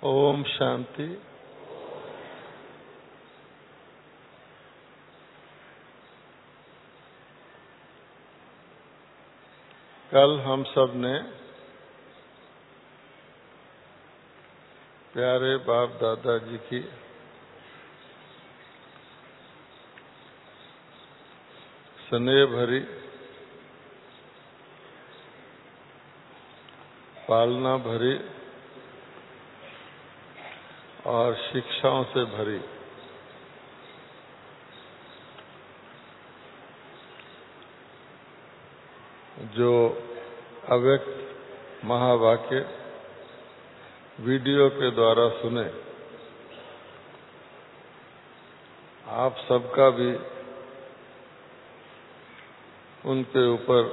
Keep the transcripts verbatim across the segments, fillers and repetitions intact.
ओम शांति। कल हम सब ने प्यारे बाप दादा जी की स्नेह भरी पालना भरी और शिक्षाओं से भरी जो अव्यक्त महावाक्य वीडियो के द्वारा सुने, आप सबका भी उनके ऊपर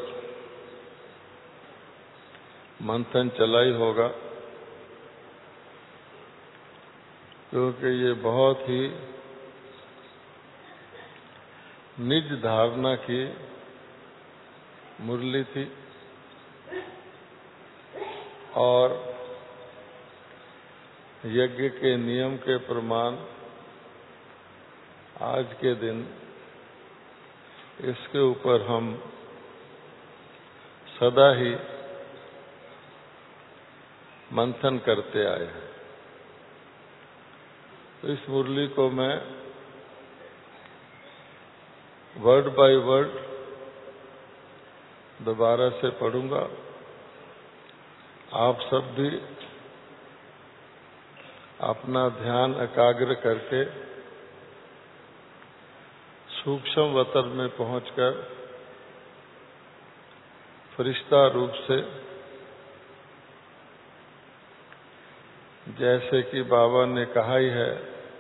मंथन चला ही होगा, क्योंकि ये बहुत ही निज धारणा की मुरली थी और यज्ञ के नियम के प्रमाण आज के दिन इसके ऊपर हम सदा ही मंथन करते आए हैं। तो इस मुरली को मैं वर्ड बाय वर्ड दोबारा से पढ़ूंगा। आप सब भी अपना ध्यान एकाग्र करके सूक्ष्म वतर में पहुंचकर फरिश्ता रूप से, जैसे कि बाबा ने कहा ही है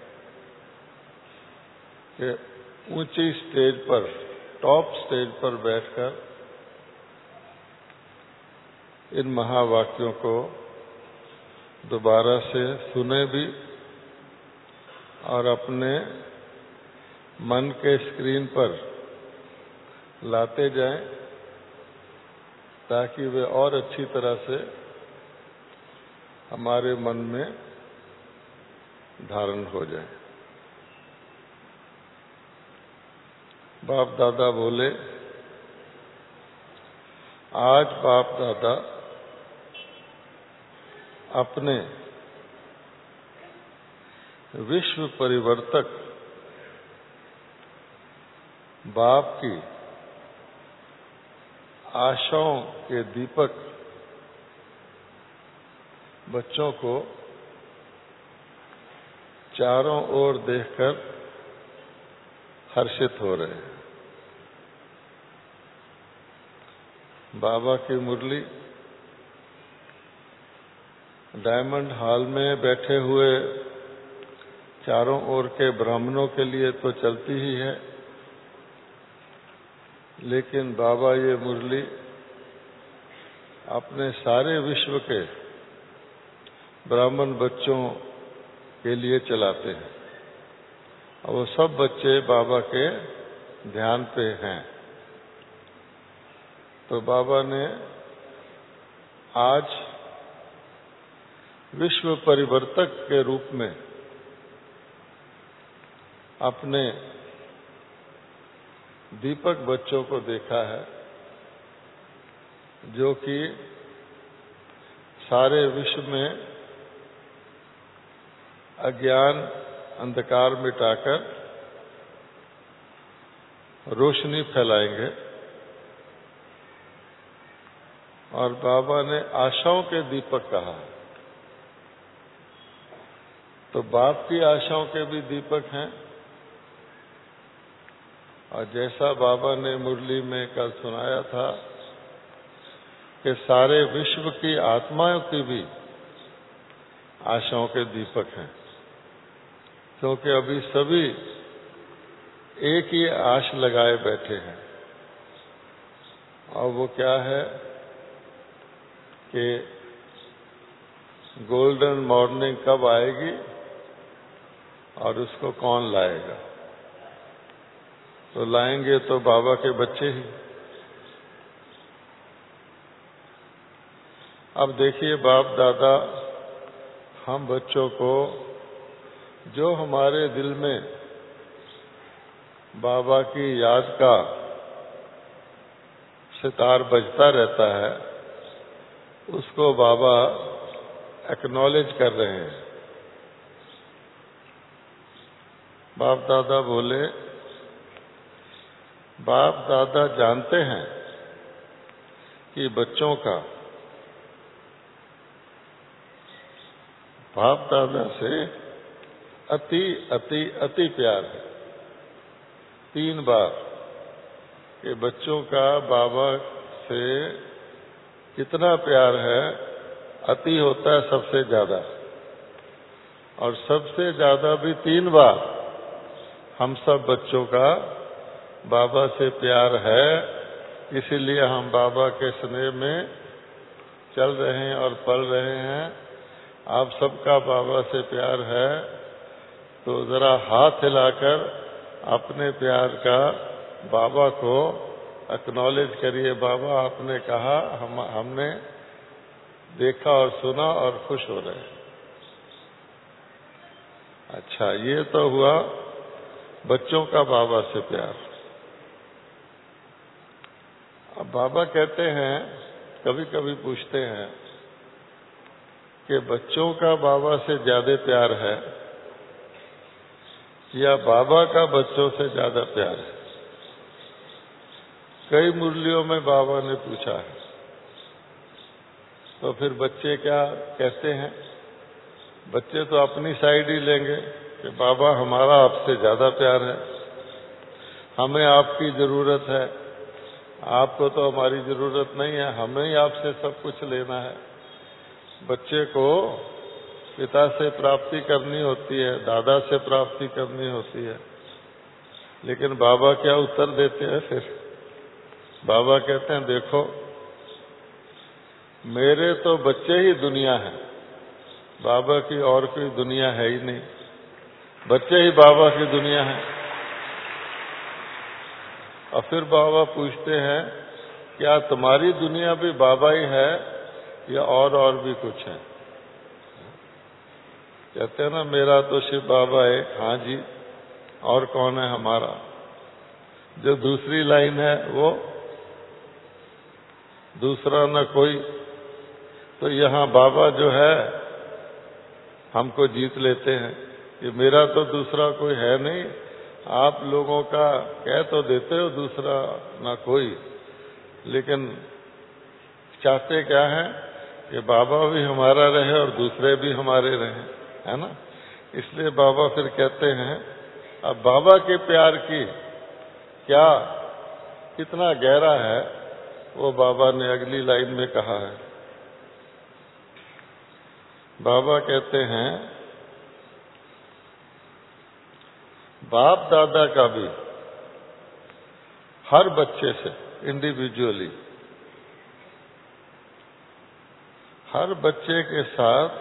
कि ऊंची स्टेज पर, टॉप स्टेज पर बैठकर इन महावाक्यों को दोबारा से सुने भी और अपने मन के स्क्रीन पर लाते जाएं, ताकि वे और अच्छी तरह से हमारे मन में धारण हो जाएं। बाप दादा बोले, आज बाप दादा अपने विश्व परिवर्तक बाप की आशाओं के दीपक बच्चों को चारों ओर देखकर हर्षित हो रहे हैं। बाबा की मुरली डायमंड हॉल में बैठे हुए चारों ओर के ब्राह्मणों के लिए तो चलती ही है, लेकिन बाबा ये मुरली अपने सारे विश्व के ब्राह्मण बच्चों के लिए चलाते हैं और वो सब बच्चे बाबा के ध्यान पे हैं। तो बाबा ने आज विश्व परिवर्तक के रूप में अपने दीपक बच्चों को देखा है, जो कि सारे विश्व में अज्ञान अंधकार मिटाकर रोशनी फैलाएंगे। और बाबा ने आशाओं के दीपक कहा, तो बाप की आशाओं के भी दीपक हैं। और जैसा बाबा ने मुरली में कल सुनाया था कि सारे विश्व की आत्माओं की भी आशाओं के दीपक हैं, क्योंकि अभी सभी एक ही आश लगाए बैठे हैं, और वो क्या है कि गोल्डन मॉर्निंग कब आएगी और उसको कौन लाएगा। तो लाएंगे तो बाबा के बच्चे ही। अब देखिए, बाप दादा हम बच्चों को जो हमारे दिल में बाबा की याद का सितार बजता रहता है, उसको बाबा एक्नॉलेज कर रहे हैं। बाप दादा बोले, बाप दादा जानते हैं कि बच्चों का बाप दादा से अति अति अति प्यार है। तीन बार कि बच्चों का बाबा से कितना प्यार है, अति होता है सबसे ज्यादा, और सबसे ज्यादा भी तीन बार हम सब बच्चों का बाबा से प्यार है। इसीलिए हम बाबा के स्नेह में चल रहे हैं और पल रहे हैं। आप सबका बाबा से प्यार है तो जरा हाथ हिलाकर अपने प्यार का बाबा को एक्नॉलेज करिए। बाबा आपने कहा, हम हमने देखा और सुना और खुश हो रहे हैं। अच्छा, ये तो हुआ बच्चों का बाबा से प्यार। अब बाबा कहते हैं, कभी कभी पूछते हैं कि बच्चों का बाबा से ज्यादा प्यार है या बाबा का बच्चों से ज्यादा प्यार है? कई मुरलियों में बाबा ने पूछा है। तो फिर बच्चे क्या कहते हैं? बच्चे तो अपनी साइड ही लेंगे कि बाबा हमारा आपसे ज्यादा प्यार है, हमें आपकी जरूरत है, आपको तो हमारी जरूरत नहीं है, हमें ही आपसे सब कुछ लेना है। बच्चे को पिता से प्राप्ति करनी होती है, दादा से प्राप्ति करनी होती है। लेकिन बाबा क्या उत्तर देते हैं फिर? बाबा कहते हैं, देखो मेरे तो बच्चे ही दुनिया है, बाबा की और कोई दुनिया है ही नहीं, बच्चे ही बाबा की दुनिया है। और फिर बाबा पूछते हैं, क्या तुम्हारी दुनिया भी बाबा ही है या और और भी कुछ है? कहते हैं ना, मेरा तो शिव बाबा है। हाँ जी, और कौन है हमारा? जो दूसरी लाइन है वो दूसरा न कोई। तो यहाँ बाबा जो है हमको जीत लेते हैं कि मेरा तो दूसरा कोई है नहीं। आप लोगों का कह तो देते हो दूसरा ना कोई, लेकिन चाहते क्या है कि बाबा भी हमारा रहे और दूसरे भी हमारे रहे, है ना? इसलिए बाबा फिर कहते हैं, अब बाबा के प्यार की क्या कितना गहरा है वो बाबा ने अगली लाइन में कहा है। बाबा कहते हैं, बाप दादा का भी हर बच्चे से इंडिविजुअली, हर बच्चे के साथ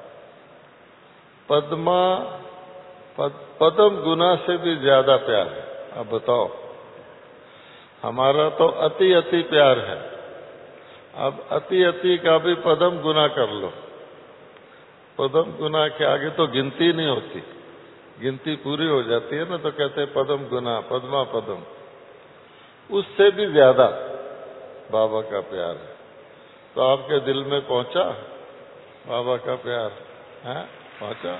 पद्मा पद, पदम गुना से भी ज्यादा प्यार है। अब बताओ, हमारा तो अति अति प्यार है, अब अति अति का भी पदम गुना कर लो। पदम गुना के आगे तो गिनती नहीं होती, गिनती पूरी हो जाती है ना, तो कहते हैं पदम गुना, पद्मा पदम। उससे भी ज्यादा बाबा का प्यार है। तो आपके दिल में पहुंचा बाबा का प्यार? है पहुंचा?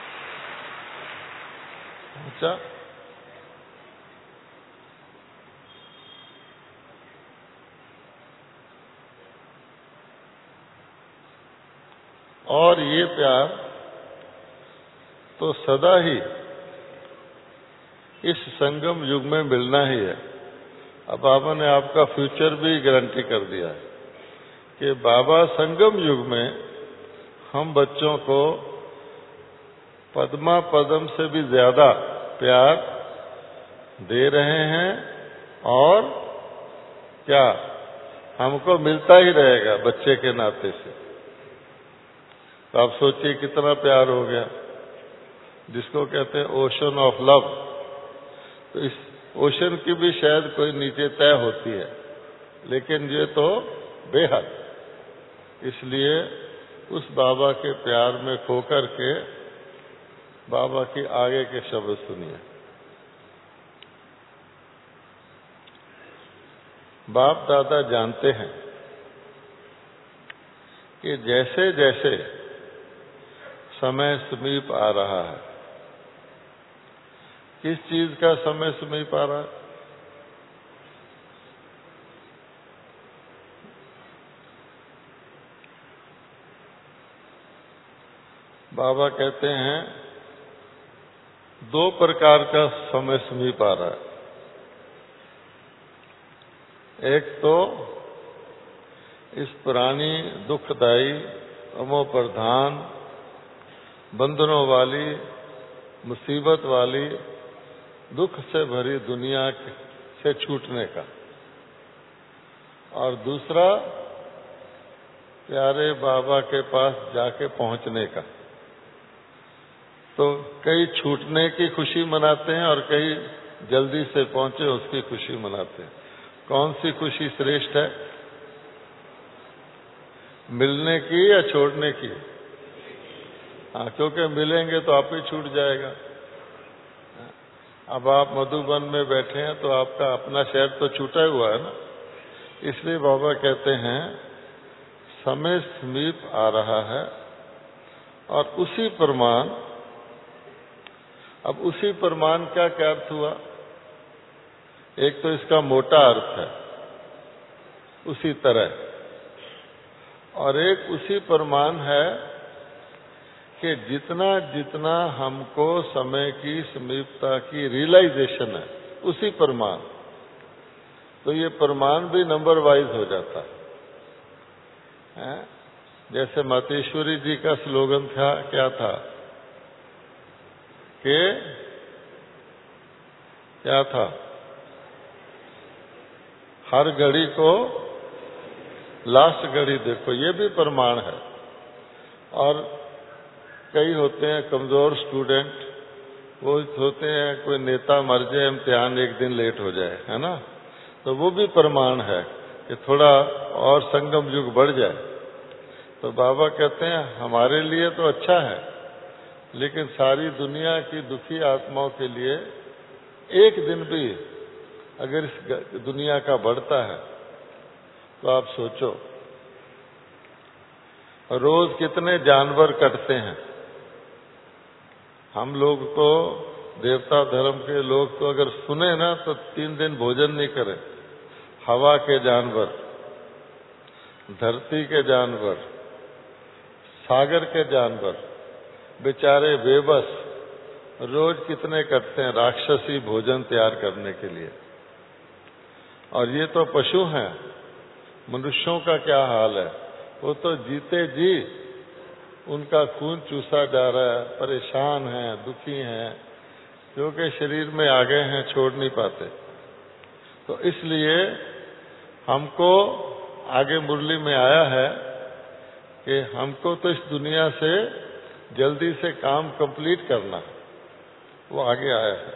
पहुंचा? और ये प्यार तो सदा ही इस संगम युग में मिलना ही है। अब बाबा ने आपका फ्यूचर भी गारंटी कर दिया है कि बाबा संगम युग में हम बच्चों को पद्मा पदम से भी ज्यादा प्यार दे रहे हैं, और क्या हमको मिलता ही रहेगा बच्चे के नाते से। तो आप सोचिए कितना प्यार हो गया, जिसको कहते हैं ओशन ऑफ लव। तो इस ओशन की भी शायद कोई नीचे तय होती है, लेकिन ये तो बेहद। इसलिए उस बाबा के प्यार में खो कर के बाबा की आगे के शब्द सुनिए। बाप दादा जानते हैं कि जैसे जैसे समय समीप आ रहा है, किस चीज का समय समीप आ रहा है? बाबा कहते हैं दो प्रकार का समय समीप आ रहा है। एक तो इस पुरानी दुखदायी अमोप्रधान बंधनों वाली मुसीबत वाली दुख से भरी दुनिया से छूटने का, और दूसरा प्यारे बाबा के पास जाके पहुंचने का। तो कई छूटने की खुशी मनाते हैं और कई जल्दी से पहुंचे उसकी खुशी मनाते हैं। कौन सी खुशी श्रेष्ठ है, मिलने की या छोड़ने की? हाँ, क्योंकि मिलेंगे तो आप ही छूट जाएगा। अब आप मधुबन में बैठे हैं तो आपका अपना शहर तो छूटा हुआ है ना। इसलिए बाबा कहते हैं समय समीप आ रहा है, और उसी प्रमाण, अब उसी प्रमाण का क्या अर्थ हुआ? एक तो इसका मोटा अर्थ है उसी तरह, और एक उसी प्रमाण है कि जितना जितना हमको समय की समीपता की रियलाइजेशन है उसी प्रमाण। तो ये प्रमाण भी नंबर वाइज हो जाता है। जैसे मातेश्वरी जी का स्लोगन था, क्या था कि क्या था? हर घड़ी को लास्ट घड़ी देखो, ये भी प्रमाण है। और कई होते हैं कमजोर स्टूडेंट, वो होते हैं कोई नेता मर जाए, इम्तिहान एक दिन लेट हो जाए, है ना, तो वो भी प्रमाण है कि थोड़ा और संगम युग बढ़ जाए। तो बाबा कहते हैं हमारे लिए तो अच्छा है, लेकिन सारी दुनिया की दुखी आत्माओं के लिए एक दिन भी अगर इस दुनिया का बढ़ता है तो आप सोचो रोज कितने जानवर कटते हैं। हम लोग तो देवता धर्म के लोग तो अगर सुने ना तो तीन दिन भोजन नहीं करें। हवा के जानवर, धरती के जानवर, सागर के जानवर बेचारे बेबस रोज कितने कटते हैं राक्षसी भोजन तैयार करने के लिए। और ये तो पशु हैं, मनुष्यों का क्या हाल है? वो तो जीते जी उनका खून चूसा जा रहा है, परेशान हैं, दुखी हैं, क्योंकि शरीर में आ गए हैं, छोड़ नहीं पाते। तो इसलिए हमको आगे मुरली में आया है कि हमको तो इस दुनिया से जल्दी से काम कंप्लीट करना है, वो आगे आया है।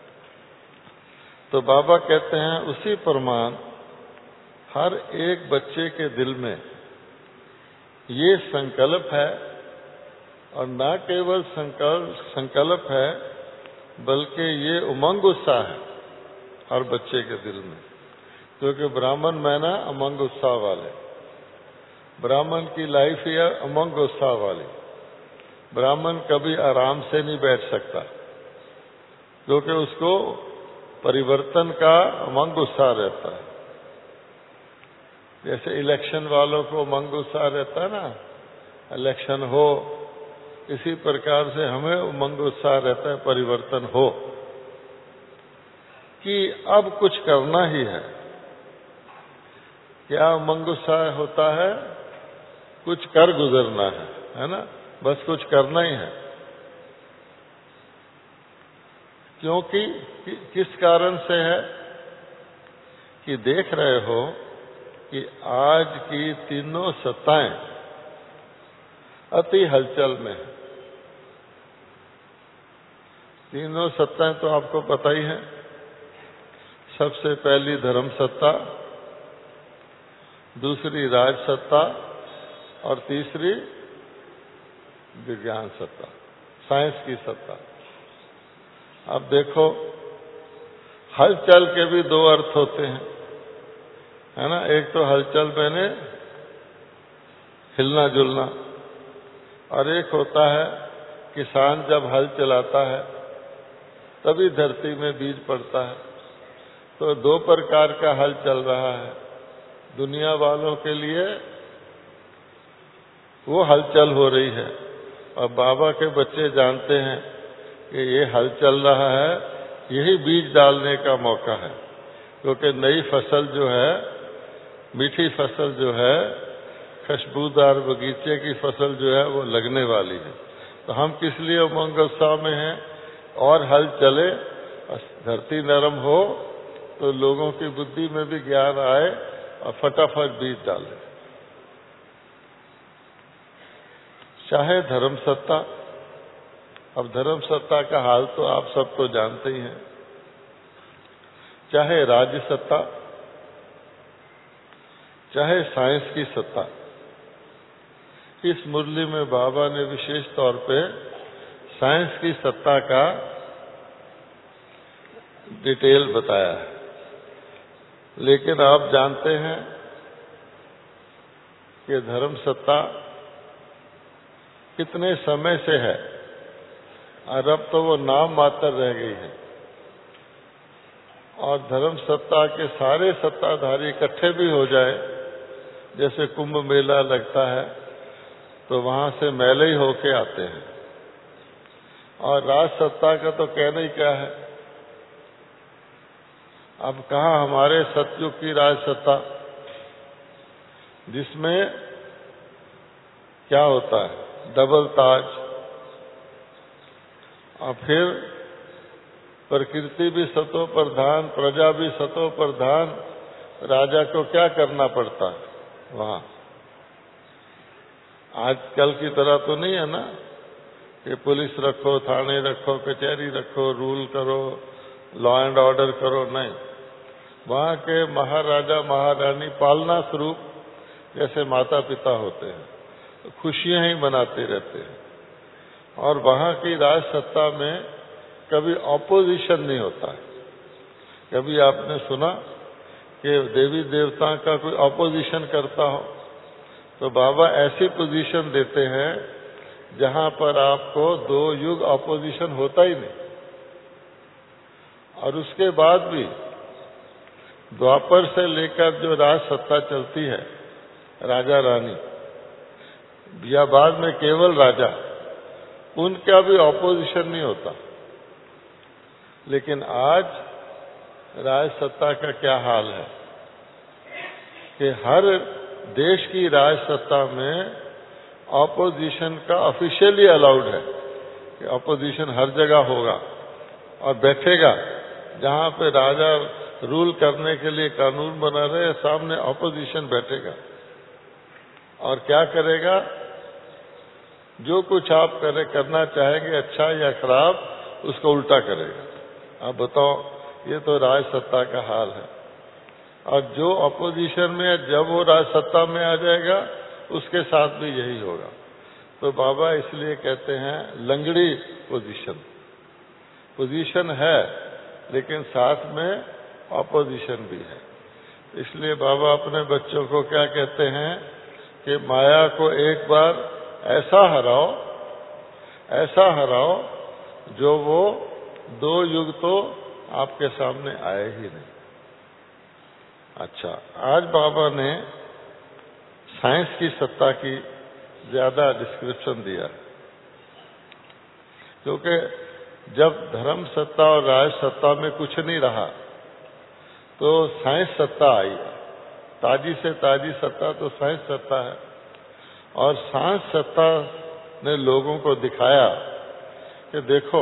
तो बाबा कहते हैं उसी प्रमाण हर एक बच्चे के दिल में ये संकल्प है, और न केवल संकल्प संकल्प है बल्कि ये उमंग उत्साह है हर बच्चे के दिल में। क्योंकि ब्राह्मण में ना उमंग उत्साह वाले, ब्राह्मण की लाइफ ही है उमंग उत्साह वाली। ब्राह्मण कभी आराम से नहीं बैठ सकता, क्योंकि उसको परिवर्तन का उमंग उत्साह रहता है। जैसे इलेक्शन वालों को उमंग उत्साह रहता है ना, इलेक्शन हो, इसी प्रकार से हमें उमंग उत्साह रहता है परिवर्तन हो, कि अब कुछ करना ही है। क्या उमंग उत्साह होता है? कुछ कर गुजरना है, है ना, बस कुछ करना ही है। क्योंकि कि, किस कारण से है कि देख रहे हो कि आज की तीनों सत्ताएं अति हलचल में है। तीनों सत्ताएं तो आपको पता ही है। सबसे पहली धर्म सत्ता, दूसरी राज सत्ता, और तीसरी विज्ञान सत्ता, साइंस की सत्ता। अब देखो, हलचल के भी दो अर्थ होते हैं, है ना। एक तो हलचल मैंने हिलना जुलना, और एक होता है किसान जब हल चलाता है तभी धरती में बीज पड़ता है। तो दो प्रकार का हल चल रहा है। दुनिया वालों के लिए वो हलचल हो रही है, और बाबा के बच्चे जानते हैं कि ये हल चल रहा है, यही बीज डालने का मौका है। क्योंकि नई फसल जो है, मीठी फसल जो है, खुशबूदार बगीचे की फसल जो है वो लगने वाली है। तो हम किस लिए उमंग उत्साह में हैं, और हल चले, धरती नरम हो तो लोगों की बुद्धि में भी ज्ञान आए और फटाफट बीज डाले। चाहे धर्म सत्ता, अब धर्म सत्ता का हाल तो आप सब तो जानते ही हैं, चाहे राज्य सत्ता, चाहे साइंस की सत्ता। इस मुरली में बाबा ने विशेष तौर पे साइंस की सत्ता का डिटेल बताया है। लेकिन आप जानते हैं कि धर्म सत्ता कितने समय से है, और अब तो वो नाम मात्र रह गई है। और धर्म सत्ता के सारे सत्ताधारी इकट्ठे भी हो जाए, जैसे कुंभ मेला लगता है तो वहां से मेले ही होके आते हैं। और राज सत्ता का तो कहना ही क्या है। अब कहाँ हमारे सतयुग की राज सत्ता, जिसमें क्या होता है, डबल ताज, और फिर प्रकृति भी सतो प्रधान, प्रजा भी सतो प्रधान, राजा को क्या करना पड़ता है वहां। आजकल की तरह तो नहीं है ना कि पुलिस रखो, थाने रखो, कचहरी रखो, रूल करो, लॉ एंड ऑर्डर करो, नहीं। वहां के महाराजा महारानी पालना स्वरूप जैसे माता पिता होते हैं, तो खुशियां ही मनाते रहते हैं। और वहां की राज सत्ता में कभी ऑपोजिशन नहीं होता है। कभी आपने सुना कि देवी देवता का कोई ऑपोजिशन करता हो? तो बाबा ऐसी पोजीशन देते हैं जहां पर आपको दो युग ऑपोजिशन होता ही नहीं। और उसके बाद भी द्वापर से लेकर जो राज सत्ता चलती है, राजा रानी या बाद में केवल राजा, उनका भी ऑपोजिशन नहीं होता। लेकिन आज राज सत्ता का क्या हाल है कि हर देश की राज सत्ता में ऑपोजिशन का ऑफिशियली अलाउड है कि ऑपोजिशन हर जगह होगा और बैठेगा। जहां पे राजा रूल करने के लिए कानून बना रहे, सामने ऑपोजिशन बैठेगा और क्या करेगा, जो कुछ आप करे करना चाहेंगे, अच्छा या खराब, उसको उल्टा करेगा। आप बताओ, ये तो राज सत्ता का हाल है। और जो ऑपोजिशन में है, जब वो राज सत्ता में आ जाएगा, उसके साथ भी यही होगा। तो बाबा इसलिए कहते हैं लंगड़ी पोजीशन। पोजीशन है लेकिन साथ में ऑपोजिशन भी है। इसलिए बाबा अपने बच्चों को क्या कहते हैं कि माया को एक बार ऐसा हराओ, ऐसा हराओ जो वो दो युग तो आपके सामने आए ही नहीं। अच्छा, आज बाबा ने साइंस की सत्ता की ज्यादा डिस्क्रिप्शन दिया, क्योंकि जब धर्म सत्ता और राज सत्ता में कुछ नहीं रहा तो साइंस सत्ता आई। ताजी से ताजी सत्ता तो साइंस सत्ता है। और साइंस सत्ता ने लोगों को दिखाया कि देखो,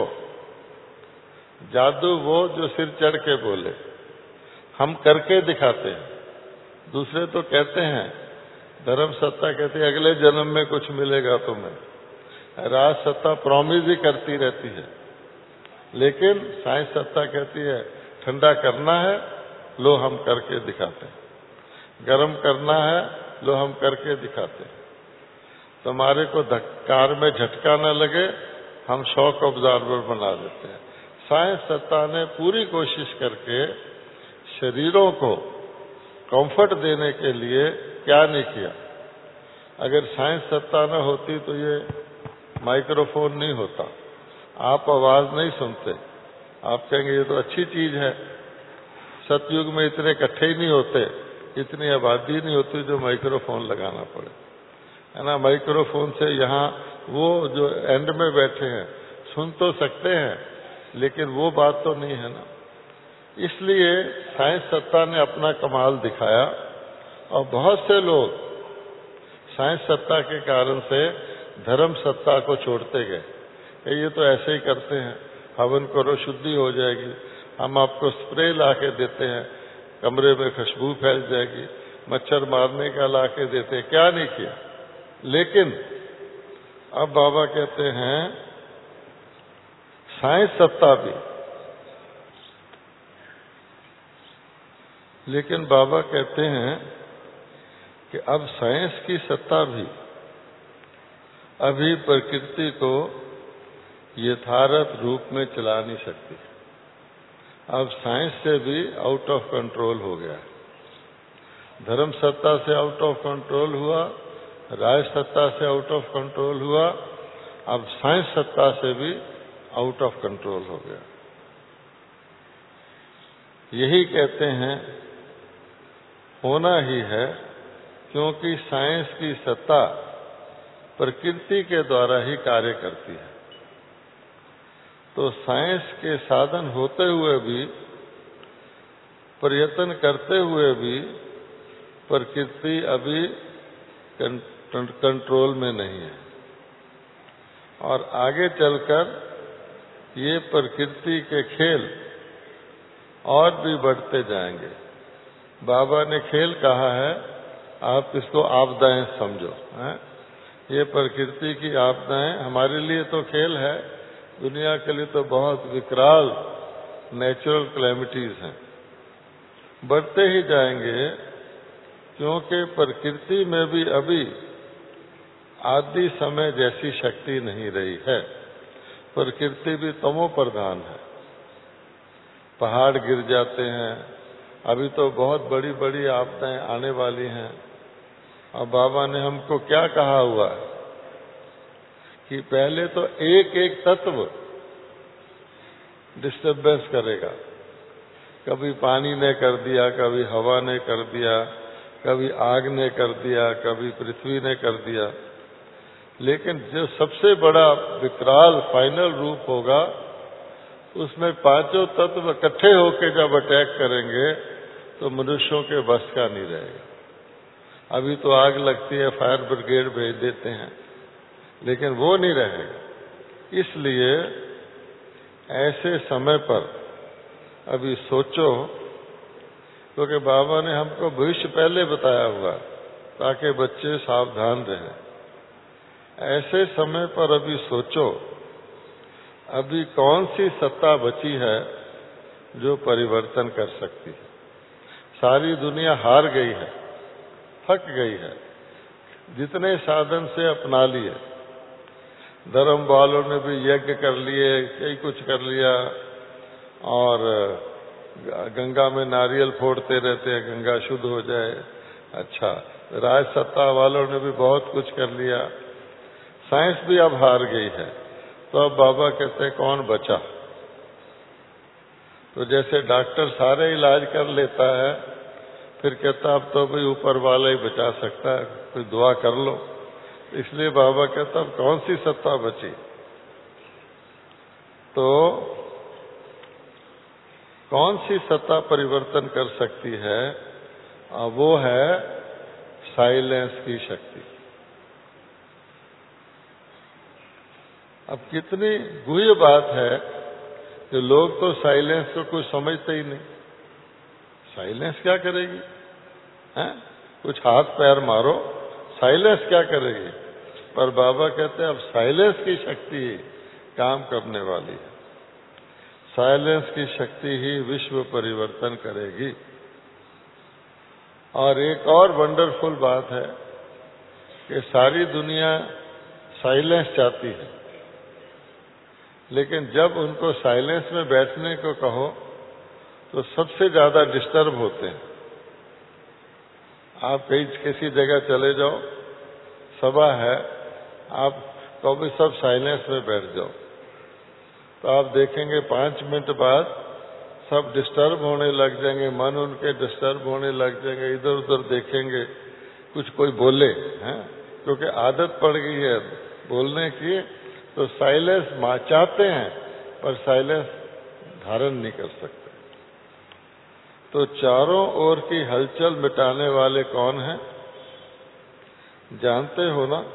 जादू वो जो सिर चढ़ के बोले, हम करके दिखाते हैं। दूसरे तो कहते हैं, धर्म सत्ता कहती है अगले जन्म में कुछ मिलेगा तुम्हें। राज सत्ता प्रॉमिस ही करती रहती है। लेकिन साइंस सत्ता कहती है ठंडा करना है, लो हम करके दिखाते हैं। गर्म करना है, लो हम करके दिखाते हैं। तुम्हारे को कार में झटका न लगे, हम शॉक ऑब्जर्वर बना देते हैं। साइंस सत्ता ने पूरी कोशिश करके शरीरों को कंफर्ट देने के लिए क्या नहीं किया। अगर साइंस सत्ता न होती तो ये माइक्रोफोन नहीं होता, आप आवाज नहीं सुनते। आप कहेंगे ये तो अच्छी चीज है, सतयुग में इतने इकट्ठे ही नहीं होते, इतनी आबादी नहीं होती जो माइक्रोफोन लगाना पड़े, है ना। माइक्रोफोन से यहाँ वो जो एंड में बैठे हैं सुन तो सकते हैं, लेकिन वो बात तो नहीं है ना। इसलिए साइंस सत्ता ने अपना कमाल दिखाया और बहुत से लोग साइंस सत्ता के कारण से धर्म सत्ता को छोड़ते गए। ये तो ऐसे ही करते हैं, हवन करो शुद्धि हो जाएगी, हम आपको स्प्रे ला के देते हैं, कमरे में खुशबू फैल जाएगी, मच्छर मारने का ला के देते हैं, क्या नहीं किया। लेकिन अब बाबा कहते हैं साइंस सत्ता भी, लेकिन बाबा कहते हैं कि अब साइंस की सत्ता भी अभी प्रकृति को यथार्थ रूप में चला नहीं सकती। अब साइंस से भी आउट ऑफ कंट्रोल हो गया। धर्म सत्ता से आउट ऑफ कंट्रोल हुआ, राज सत्ता से आउट ऑफ कंट्रोल हुआ, अब साइंस सत्ता से भी आउट ऑफ कंट्रोल हो गया। यही कहते हैं होना ही है, क्योंकि साइंस की सत्ता प्रकृति के द्वारा ही कार्य करती है। तो साइंस के साधन होते हुए भी, प्रयत्न करते हुए भी प्रकृति अभी कंट्रोल में नहीं है और आगे चलकर ये प्रकृति के खेल और भी बढ़ते जाएंगे। बाबा ने खेल कहा है, आप इसको आपदाएं समझो, हैं? ये प्रकृति की आपदाएं हमारे लिए तो खेल है, दुनिया के लिए तो बहुत विकराल नेचुरल क्लैमिटीज हैं, बढ़ते ही जाएंगे, क्योंकि प्रकृति में भी अभी आदि समय जैसी शक्ति नहीं रही है। प्रकृति भी तमो प्रधान है, पहाड़ गिर जाते हैं, अभी तो बहुत बड़ी बड़ी आपदाएं आने वाली हैं। और बाबा ने हमको क्या कहा हुआ है कि पहले तो एक एक तत्व डिस्टर्बेंस करेगा, कभी पानी ने कर दिया, कभी हवा ने कर दिया, कभी आग ने कर दिया, कभी पृथ्वी ने कर दिया। लेकिन जो सबसे बड़ा विकराल फाइनल रूप होगा, उसमें पांचों तत्व इकट्ठे होकर जब अटैक करेंगे तो मनुष्यों के बस का नहीं रहेगा। अभी तो आग लगती है, फायर ब्रिगेड भेज देते हैं, लेकिन वो नहीं रहेगा। इसलिए ऐसे समय पर अभी सोचो, क्योंकि बाबा ने हमको भविष्य पहले बताया हुआ ताकि बच्चे सावधान रहें। ऐसे समय पर अभी सोचो, अभी कौन सी सत्ता बची है जो परिवर्तन कर सकती है। सारी दुनिया हार गई है, थक गई है, जितने साधन से अपना लिए। धर्म वालों ने भी यज्ञ कर लिए, कई कुछ कर लिया, और गंगा में नारियल फोड़ते रहते हैं गंगा शुद्ध हो जाए। अच्छा, राज सत्ता वालों ने भी बहुत कुछ कर लिया, साइंस भी अब हार गई है। तो अब बाबा कहते हैं कौन बचा। तो जैसे डॉक्टर सारे इलाज कर लेता है, फिर कहता अब तो भाई ऊपर वाला ही बचा सकता है, कोई दुआ कर लो। इसलिए बाबा कहता अब कौन सी सत्ता बची। तो कौन सी सत्ता परिवर्तन कर सकती है, वो है साइलेंस की शक्ति। अब कितनी गुह्य बात है कि लोग तो साइलेंस को कुछ समझते ही नहीं। साइलेंस क्या करेगी, हैं? कुछ हाथ पैर मारो, साइलेंस क्या करेगी। पर बाबा कहते हैं अब साइलेंस की शक्ति ही काम करने वाली है। साइलेंस की शक्ति ही विश्व परिवर्तन करेगी। और एक और वंडरफुल बात है कि सारी दुनिया साइलेंस चाहती है, लेकिन जब उनको साइलेंस में बैठने को कहो तो सबसे ज्यादा डिस्टर्ब होते हैं। आप कहीं किसी जगह चले जाओ, सभा है, आप कभी सब साइलेंस में बैठ जाओ तो आप देखेंगे पांच मिनट बाद सब डिस्टर्ब होने लग जाएंगे, मन उनके डिस्टर्ब होने लग जाएंगे, इधर उधर देखेंगे, कुछ कोई बोले हैं, क्योंकि आदत पड़ गई है बोलने की। तो साइलेंस चाहते हैं पर साइलेंस धारण नहीं कर सकते। तो चारों ओर की हलचल मिटाने वाले कौन हैं? जानते हो ना?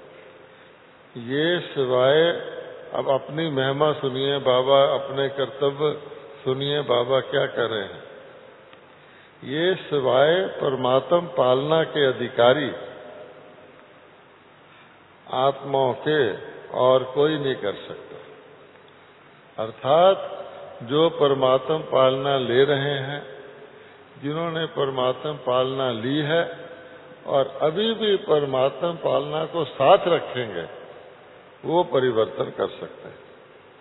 ये सिवाय, अब अपनी महिमा सुनिए, बाबा अपने कर्तव्य सुनिए, बाबा क्या कर रहे हैं। ये सिवाय परमात्म पालना के अधिकारी आत्माओं के और कोई नहीं कर सकता। अर्थात जो परमात्म पालना ले रहे हैं, जिन्होंने परमात्म पालना ली है और अभी भी परमात्म पालना को साथ रखेंगे, वो परिवर्तन कर सकते हैं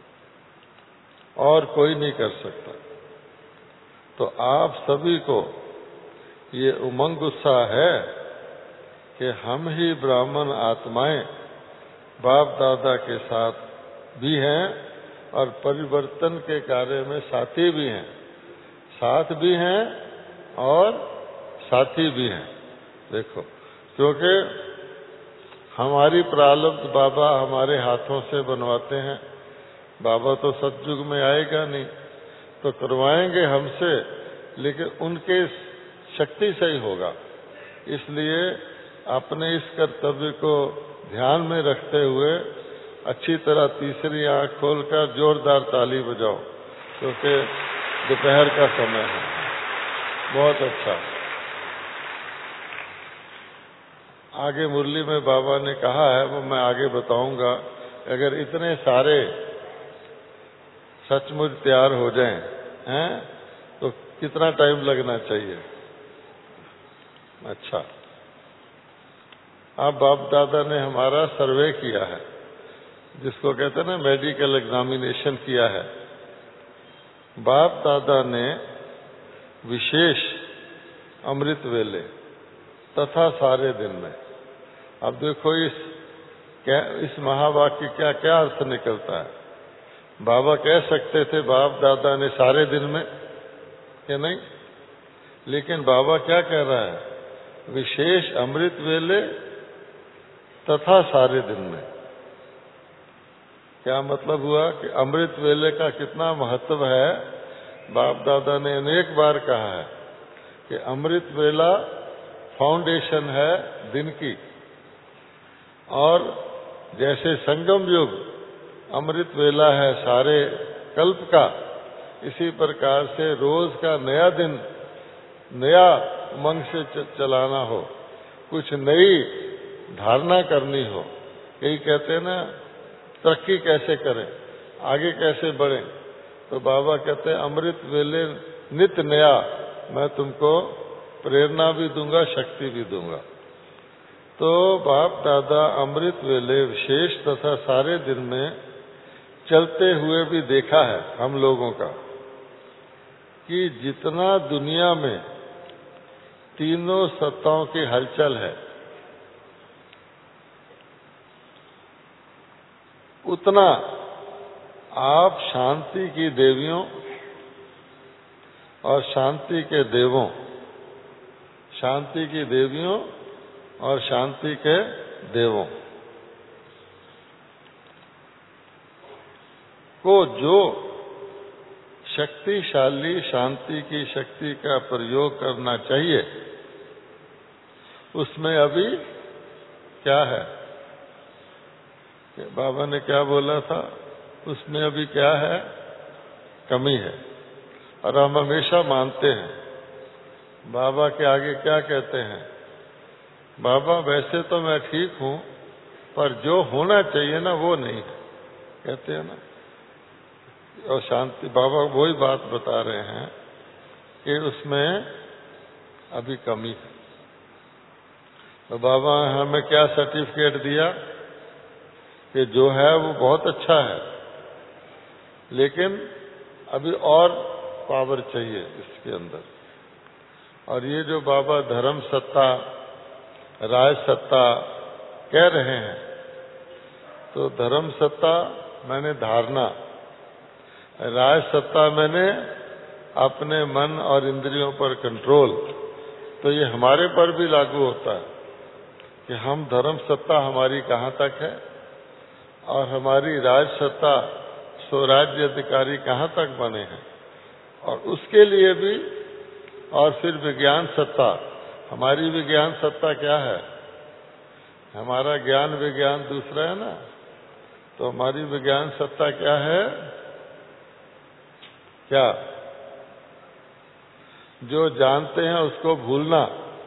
और कोई नहीं कर सकता। तो आप सभी को ये उमंग उत्साह है कि हम ही ब्राह्मण आत्माएं बाप दादा के साथ भी हैं और परिवर्तन के कार्य में साथी भी हैं, साथ भी हैं और साथी भी हैं। देखो, क्योंकि हमारी प्रारब्ध बाबा हमारे हाथों से बनवाते हैं। बाबा तो सतयुग में आएगा नहीं, तो करवाएंगे हमसे, लेकिन उनके शक्ति से ही होगा। इसलिए अपने इस कर्तव्य को ध्यान में रखते हुए अच्छी तरह तीसरी आंख खोलकर जोरदार ताली बजाओ, क्योंकि दोपहर का समय है। बहुत अच्छा। आगे मुरली में बाबा ने कहा है, वो मैं आगे बताऊंगा। अगर इतने सारे सचमुच तैयार हो जाएं, हैं, तो कितना टाइम लगना चाहिए? अच्छा, अब बाप दादा ने हमारा सर्वे किया है, जिसको कहते हैं ना मेडिकल एग्जामिनेशन किया है। बाप दादा ने विशेष अमृत वेले तथा सारे दिन में, अब देखो इस क्या इस महावाक्य क्या क्या अर्थ निकलता है। बाबा कह सकते थे बाप दादा ने सारे दिन में, क्या नहीं? लेकिन बाबा क्या कह रहा है? विशेष अमृत वेले तथा सारे दिन में। क्या मतलब हुआ कि अमृत वेले का कितना महत्व है? बाप दादा ने अनेक बार कहा है कि अमृत वेला फाउंडेशन है दिन की, और जैसे संगम युग अमृत वेला है सारे कल्प का, इसी प्रकार से रोज का नया दिन नया उमंग से चलाना हो, कुछ नई धारणा करनी हो। कई कहते हैं ना तरक्की कैसे करें, आगे कैसे बढ़ें, तो बाबा कहते हैं अमृत वेले नित नया मैं तुमको प्रेरणा भी दूंगा, शक्ति भी दूंगा। तो बाप दादा अमृत वेले विशेष तथा सारे दिन में चलते हुए भी देखा है हम लोगों का कि जितना दुनिया में तीनों सत्ताओं की हलचल है, उतना आप शांति की देवियों और शांति के देवों, शांति की देवियों और शांति के देवों को जो शक्तिशाली शांति की शक्ति का प्रयोग करना चाहिए, उसमें अभी क्या है? बाबा ने क्या बोला था? उसमें अभी क्या है? कमी है। और हम हमेशा मानते हैं, बाबा के आगे क्या कहते हैं? बाबा वैसे तो मैं ठीक हूं, पर जो होना चाहिए ना वो नहीं है, कहते हैं ना। और शांति बाबा वही बात बता रहे हैं कि उसमें अभी कमी है। तो बाबा हमें क्या सर्टिफिकेट दिया कि जो है वो बहुत अच्छा है, लेकिन अभी और पावर चाहिए इसके अंदर। और ये जो बाबा धर्म सत्ता, राज सत्ता कह रहे हैं, तो धर्म सत्ता मैंने धारणा, राज सत्ता मैंने अपने मन और इंद्रियों पर कंट्रोल। तो ये हमारे पर भी लागू होता है कि हम धर्म सत्ता हमारी कहाँ तक है और हमारी राज सत्ता, स्वराज्य अधिकारी कहाँ तक बने हैं। और उसके लिए भी, और फिर विज्ञान सत्ता, हमारी विज्ञान सत्ता क्या है? हमारा ज्ञान विज्ञान दूसरा है ना, तो हमारी विज्ञान सत्ता क्या है? क्या? जो जानते हैं उसको भूलना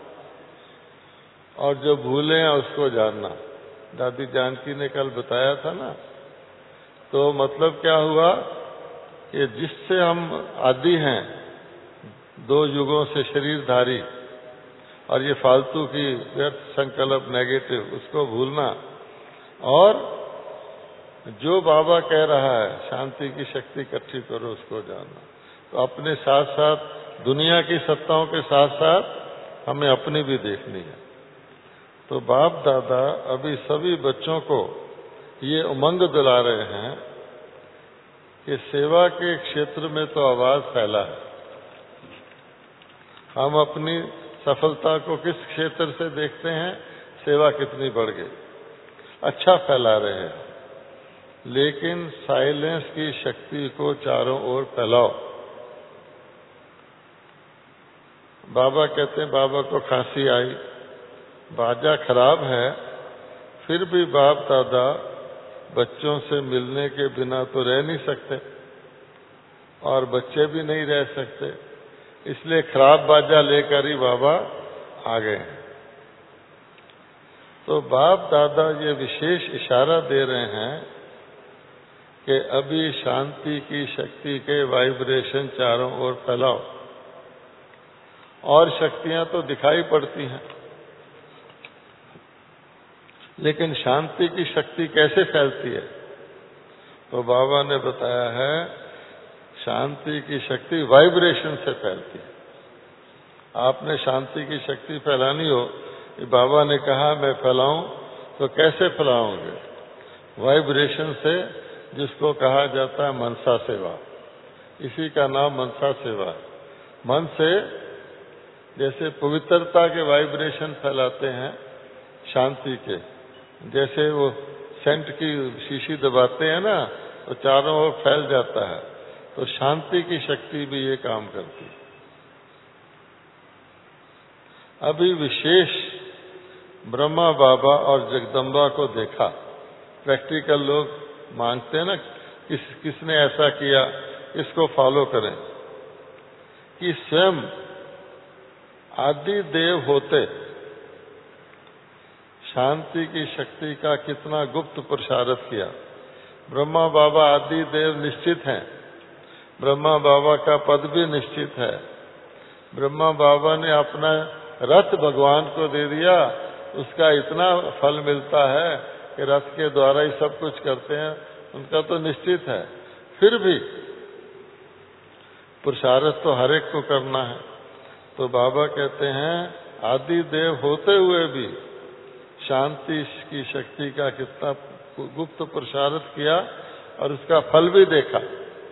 और जो भूले हैं उसको जानना। दादी जानकी ने कल बताया था ना। तो मतलब क्या हुआ कि जिससे हम आदि हैं, दो युगों से शरीरधारी, और ये फालतू की व्यर्थ संकल्प नेगेटिव, उसको भूलना। और जो बाबा कह रहा है शांति की शक्ति इकट्ठी करो, उसको जानना। तो अपने साथ साथ दुनिया की सत्ताओं के साथ साथ हमें अपनी भी देखनी है। तो बाप दादा अभी सभी बच्चों को ये उमंग दिला रहे हैं कि सेवा के क्षेत्र में तो आवाज फैला है। हम अपनी सफलता को किस क्षेत्र से देखते हैं? सेवा कितनी बढ़ गई, अच्छा फैला रहे हैं। लेकिन साइलेंस की शक्ति को चारों ओर फैलाओ। बाबा कहते हैं बाबा को खांसी आई, बाजा खराब है, फिर भी बाप दादा बच्चों से मिलने के बिना तो रह नहीं सकते और बच्चे भी नहीं रह सकते, इसलिए खराब बाजा लेकर ही बाबा आ गए हैं। तो बाप दादा ये विशेष इशारा दे रहे हैं कि अभी शांति की शक्ति के वाइब्रेशन चारों ओर फैलाओ। और शक्तियां तो दिखाई पड़ती हैं, लेकिन शांति की शक्ति कैसे फैलती है? तो बाबा ने बताया है शांति की शक्ति वाइब्रेशन से फैलती है। आपने शांति की शक्ति फैलानी हो, बाबा ने कहा मैं फैलाऊं, तो कैसे फैलाओगे? वाइब्रेशन से, जिसको कहा जाता है मनसा सेवा। इसी का नाम मनसा सेवा है। मन से जैसे पवित्रता के वाइब्रेशन फैलाते हैं शांति के, जैसे वो सेंट की शीशी दबाते हैं ना, तो चारों ओर फैल जाता है। तो शांति की शक्ति भी ये काम करती है। अभी विशेष ब्रह्मा बाबा और जगदम्बा को देखा। प्रैक्टिकल लोग मांगते हैं ना, किस किसने ऐसा किया, इसको फॉलो करें। कि स्वयं आदि देव होते शांति की शक्ति का कितना गुप्त प्रसारत किया। ब्रह्मा बाबा आदि देव निश्चित हैं, ब्रह्मा बाबा का पद भी निश्चित है। ब्रह्मा बाबा ने अपना रथ भगवान को दे दिया, उसका इतना फल मिलता है कि रथ के द्वारा ही सब कुछ करते हैं, उनका तो निश्चित है। फिर भी पुरुषार्थ तो हर एक को करना है। तो बाबा कहते हैं आदि देव होते हुए भी शांति की शक्ति का कितना गुप्त पुरुषार्थ किया और उसका फल भी देखा।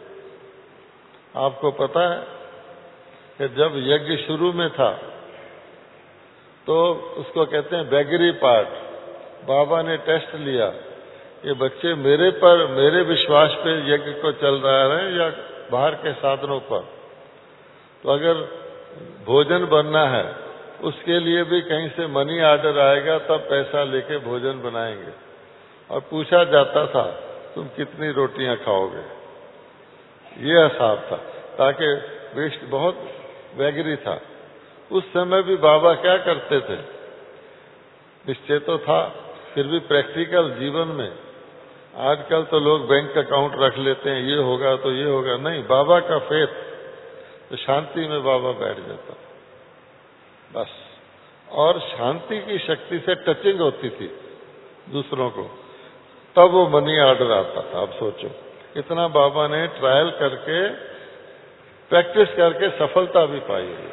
आपको पता है कि जब यज्ञ शुरू में था तो उसको कहते हैं बेगरी पार्ट। बाबा ने टेस्ट लिया कि बच्चे मेरे पर, मेरे विश्वास पे यज्ञ को चल रहा है या बाहर के साधनों पर। तो अगर भोजन बनना है, उसके लिए भी कहीं से मनी आर्डर आएगा, तब पैसा लेके भोजन बनाएंगे। और पूछा जाता था तुम कितनी रोटियां खाओगे, ये हिसाब था, ताकि वेस्ट बहुत वैगरी था। उस समय भी बाबा क्या करते थे? निश्चय तो था, फिर भी प्रैक्टिकल जीवन में। आजकल तो लोग बैंक अकाउंट रख लेते हैं, ये होगा तो ये होगा, नहीं, बाबा का फेथ, तो शांति में बाबा बैठ जाता। बस और शांति की शक्ति से टचिंग होती थी दूसरों को, तब वो मनी ऑर्डर आता था। अब सोचो, इतना बाबा ने ट्रायल करके, प्रैक्टिस करके सफलता भी पाई है।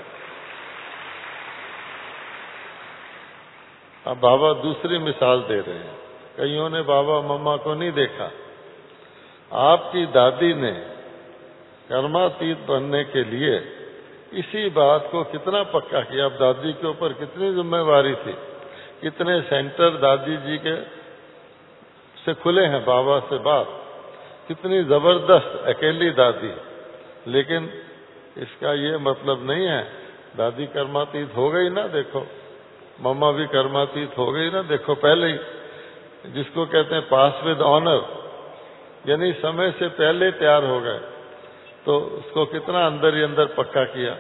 अब बाबा दूसरी मिसाल दे रहे हैं। कईयों ने बाबा मम्मा को नहीं देखा। आपकी दादी ने कर्मातीत बनने के लिए इसी बात को कितना पक्का किया। अब दादी के ऊपर कितनी जिम्मेवारी थी, कितने सेंटर दादी जी के से खुले हैं बाबा से बात, कितनी जबरदस्त अकेली दादी। लेकिन इसका ये मतलब नहीं है दादी कर्मातीत हो गई ना, देखो मम्मा भी कर्मातीत हो गई ना, देखो पहले ही, जिसको कहते हैं पास विद ऑनर, यानी समय से पहले तैयार हो गए। तो उसको कितना अंदर ही अंदर पक्का किया।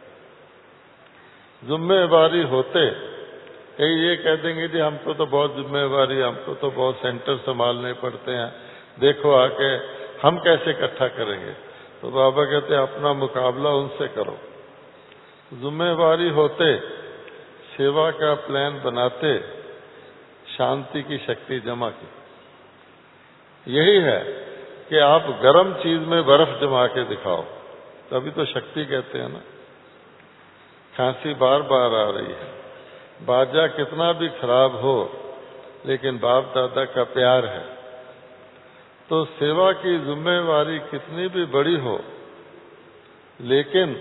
जिम्मेवारी होते कई ये कह देंगे जी हमको तो बहुत जिम्मेवारी, हमको तो बहुत सेंटर संभालने पड़ते हैं, देखो आके हम कैसे इकट्ठा करेंगे। तो बाबा कहते हैं अपना मुकाबला उनसे करो। जिम्मेवारी होते, सेवा का प्लान बनाते, शांति की शक्ति जमा की। यही है कि आप गर्म चीज में बर्फ जमा के दिखाओ, तभी तो शक्ति कहते हैं ना। खांसी बार बार आ रही है, बाजा कितना भी खराब हो लेकिन बाप दादा का प्यार है। तो सेवा की जिम्मेवारी कितनी भी बड़ी हो, लेकिन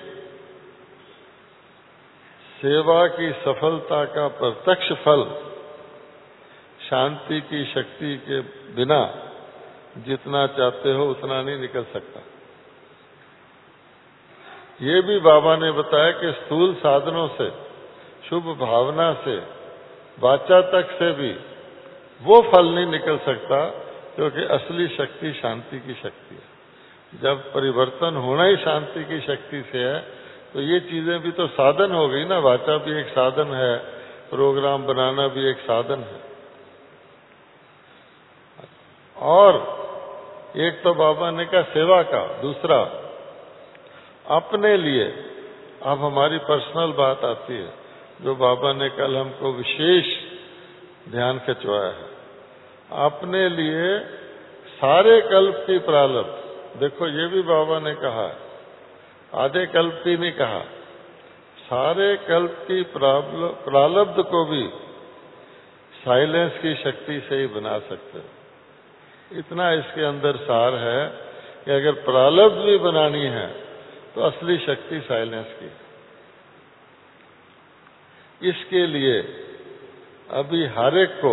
सेवा की सफलता का प्रत्यक्ष फल शांति की शक्ति के बिना जितना चाहते हो उतना नहीं निकल सकता। ये भी बाबा ने बताया कि स्थूल साधनों से, शुभ भावना से, वाचा तक से भी वो फल नहीं निकल सकता, क्योंकि असली शक्ति शांति की शक्ति है। जब परिवर्तन होना ही शांति की शक्ति से है, तो ये चीजें भी तो साधन हो गई ना। वाचा भी एक साधन है, प्रोग्राम बनाना भी एक साधन है। और एक तो बाबा ने कहा सेवा का, दूसरा अपने लिए। अब हमारी पर्सनल बात आती है, जो बाबा ने कल हमको विशेष ध्यान खिंचवाया है। अपने लिए सारे कल्प की प्रारब्ध, देखो ये भी बाबा ने कहा है, आधे कल्प की नहीं कहा, सारे कल्प की प्रारब्ध को भी साइलेंस की शक्ति से ही बना सकते हो। इतना इसके अंदर सार है कि अगर प्रारब्ध भी बनानी है तो असली शक्ति साइलेंस की। इसके लिए अभी हर एक को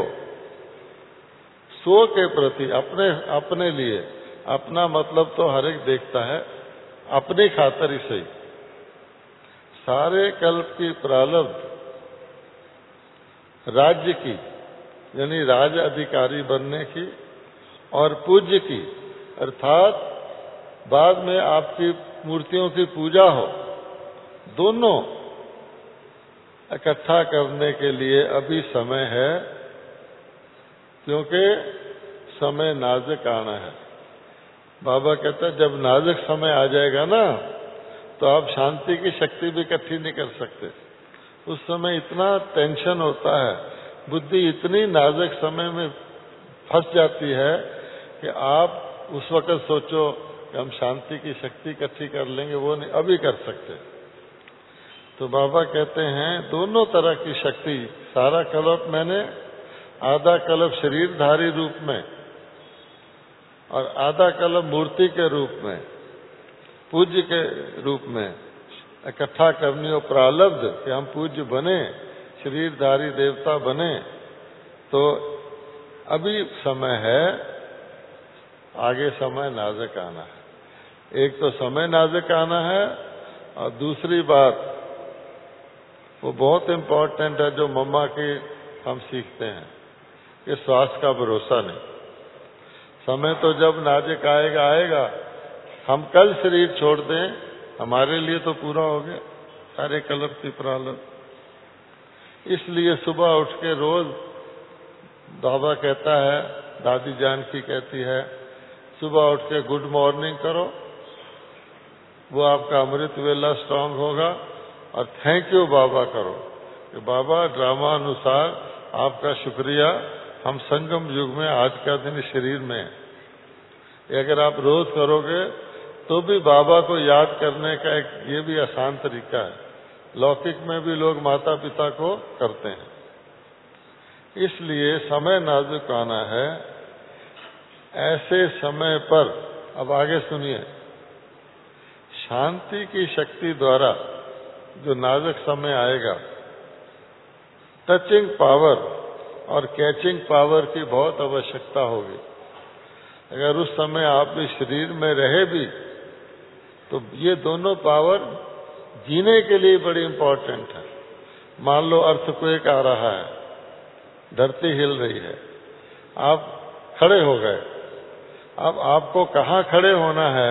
स्व के प्रति, अपने अपने लिए, अपना मतलब तो हर एक देखता है अपनी खातर ही सही, सारे कल्प की प्रारब्ध राज्य की, यानी राज अधिकारी बनने की, और पूज्य की, अर्थात बाद में आपकी मूर्तियों की पूजा हो, दोनों इकट्ठा करने के लिए अभी समय है। क्योंकि समय नाजुक आना है। बाबा कहता है जब नाजुक समय आ जाएगा ना, तो आप शांति की शक्ति भी इकट्ठी नहीं कर सकते। उस समय इतना टेंशन होता है, बुद्धि इतनी नाजुक समय में फंस जाती है कि आप उस वक्त सोचो कि हम शांति की शक्ति इकट्ठी कर लेंगे, वो नहीं अभी कर सकते। तो बाबा कहते हैं दोनों तरह की शक्ति, सारा कल्प मैंने आधा कल्प शरीरधारी रूप में और आधा कल्प मूर्ति के रूप में, पूज्य के रूप में इकट्ठा करनी हो प्रारब्ध कि हम पूज्य बने, शरीरधारी देवता बने। तो अभी समय है, आगे समय नाजुक आना है। एक तो समय नाजुक आना है, और दूसरी बात वो बहुत इम्पोर्टेंट है जो मम्मा की हम सीखते हैं कि स्वास्थ्य का भरोसा नहीं। समय तो जब नाजुक आएगा आएगा, हम कल शरीर छोड़ दें हमारे लिए तो पूरा हो गया सारे कल्प की प्रारब्ध। इसलिए सुबह उठ के रोज बाबा कहता है, दादी जानकी कहती है, सुबह उठ के गुड मॉर्निंग करो, वो आपका अमृत वेला स्ट्रांग होगा। और थैंक यू बाबा करो, कि बाबा ड्रामा अनुसार आपका शुक्रिया, हम संगम युग में आज का दिन शरीर में है। अगर आप रोज करोगे तो भी बाबा को याद करने का एक ये भी आसान तरीका है। लौकिक में भी लोग माता पिता को करते हैं। इसलिए समय नाजुक आना है। ऐसे समय पर अब आगे सुनिए, शांति की शक्ति द्वारा जो नाजुक समय आएगा, टचिंग पावर और कैचिंग पावर की बहुत आवश्यकता होगी। अगर उस समय आप भी शरीर में रहे भी तो ये दोनों पावर जीने के लिए बड़ी इंपॉर्टेंट है। मान लो अर्थक्वेक आ रहा है, धरती हिल रही है, आप खड़े हो गए। अब आपको कहाँ खड़े होना है?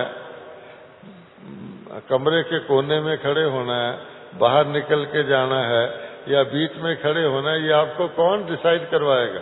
कमरे के कोने में खड़े होना है, बाहर निकल के जाना है, या बीच में खड़े होना है? ये आपको कौन डिसाइड करवाएगा?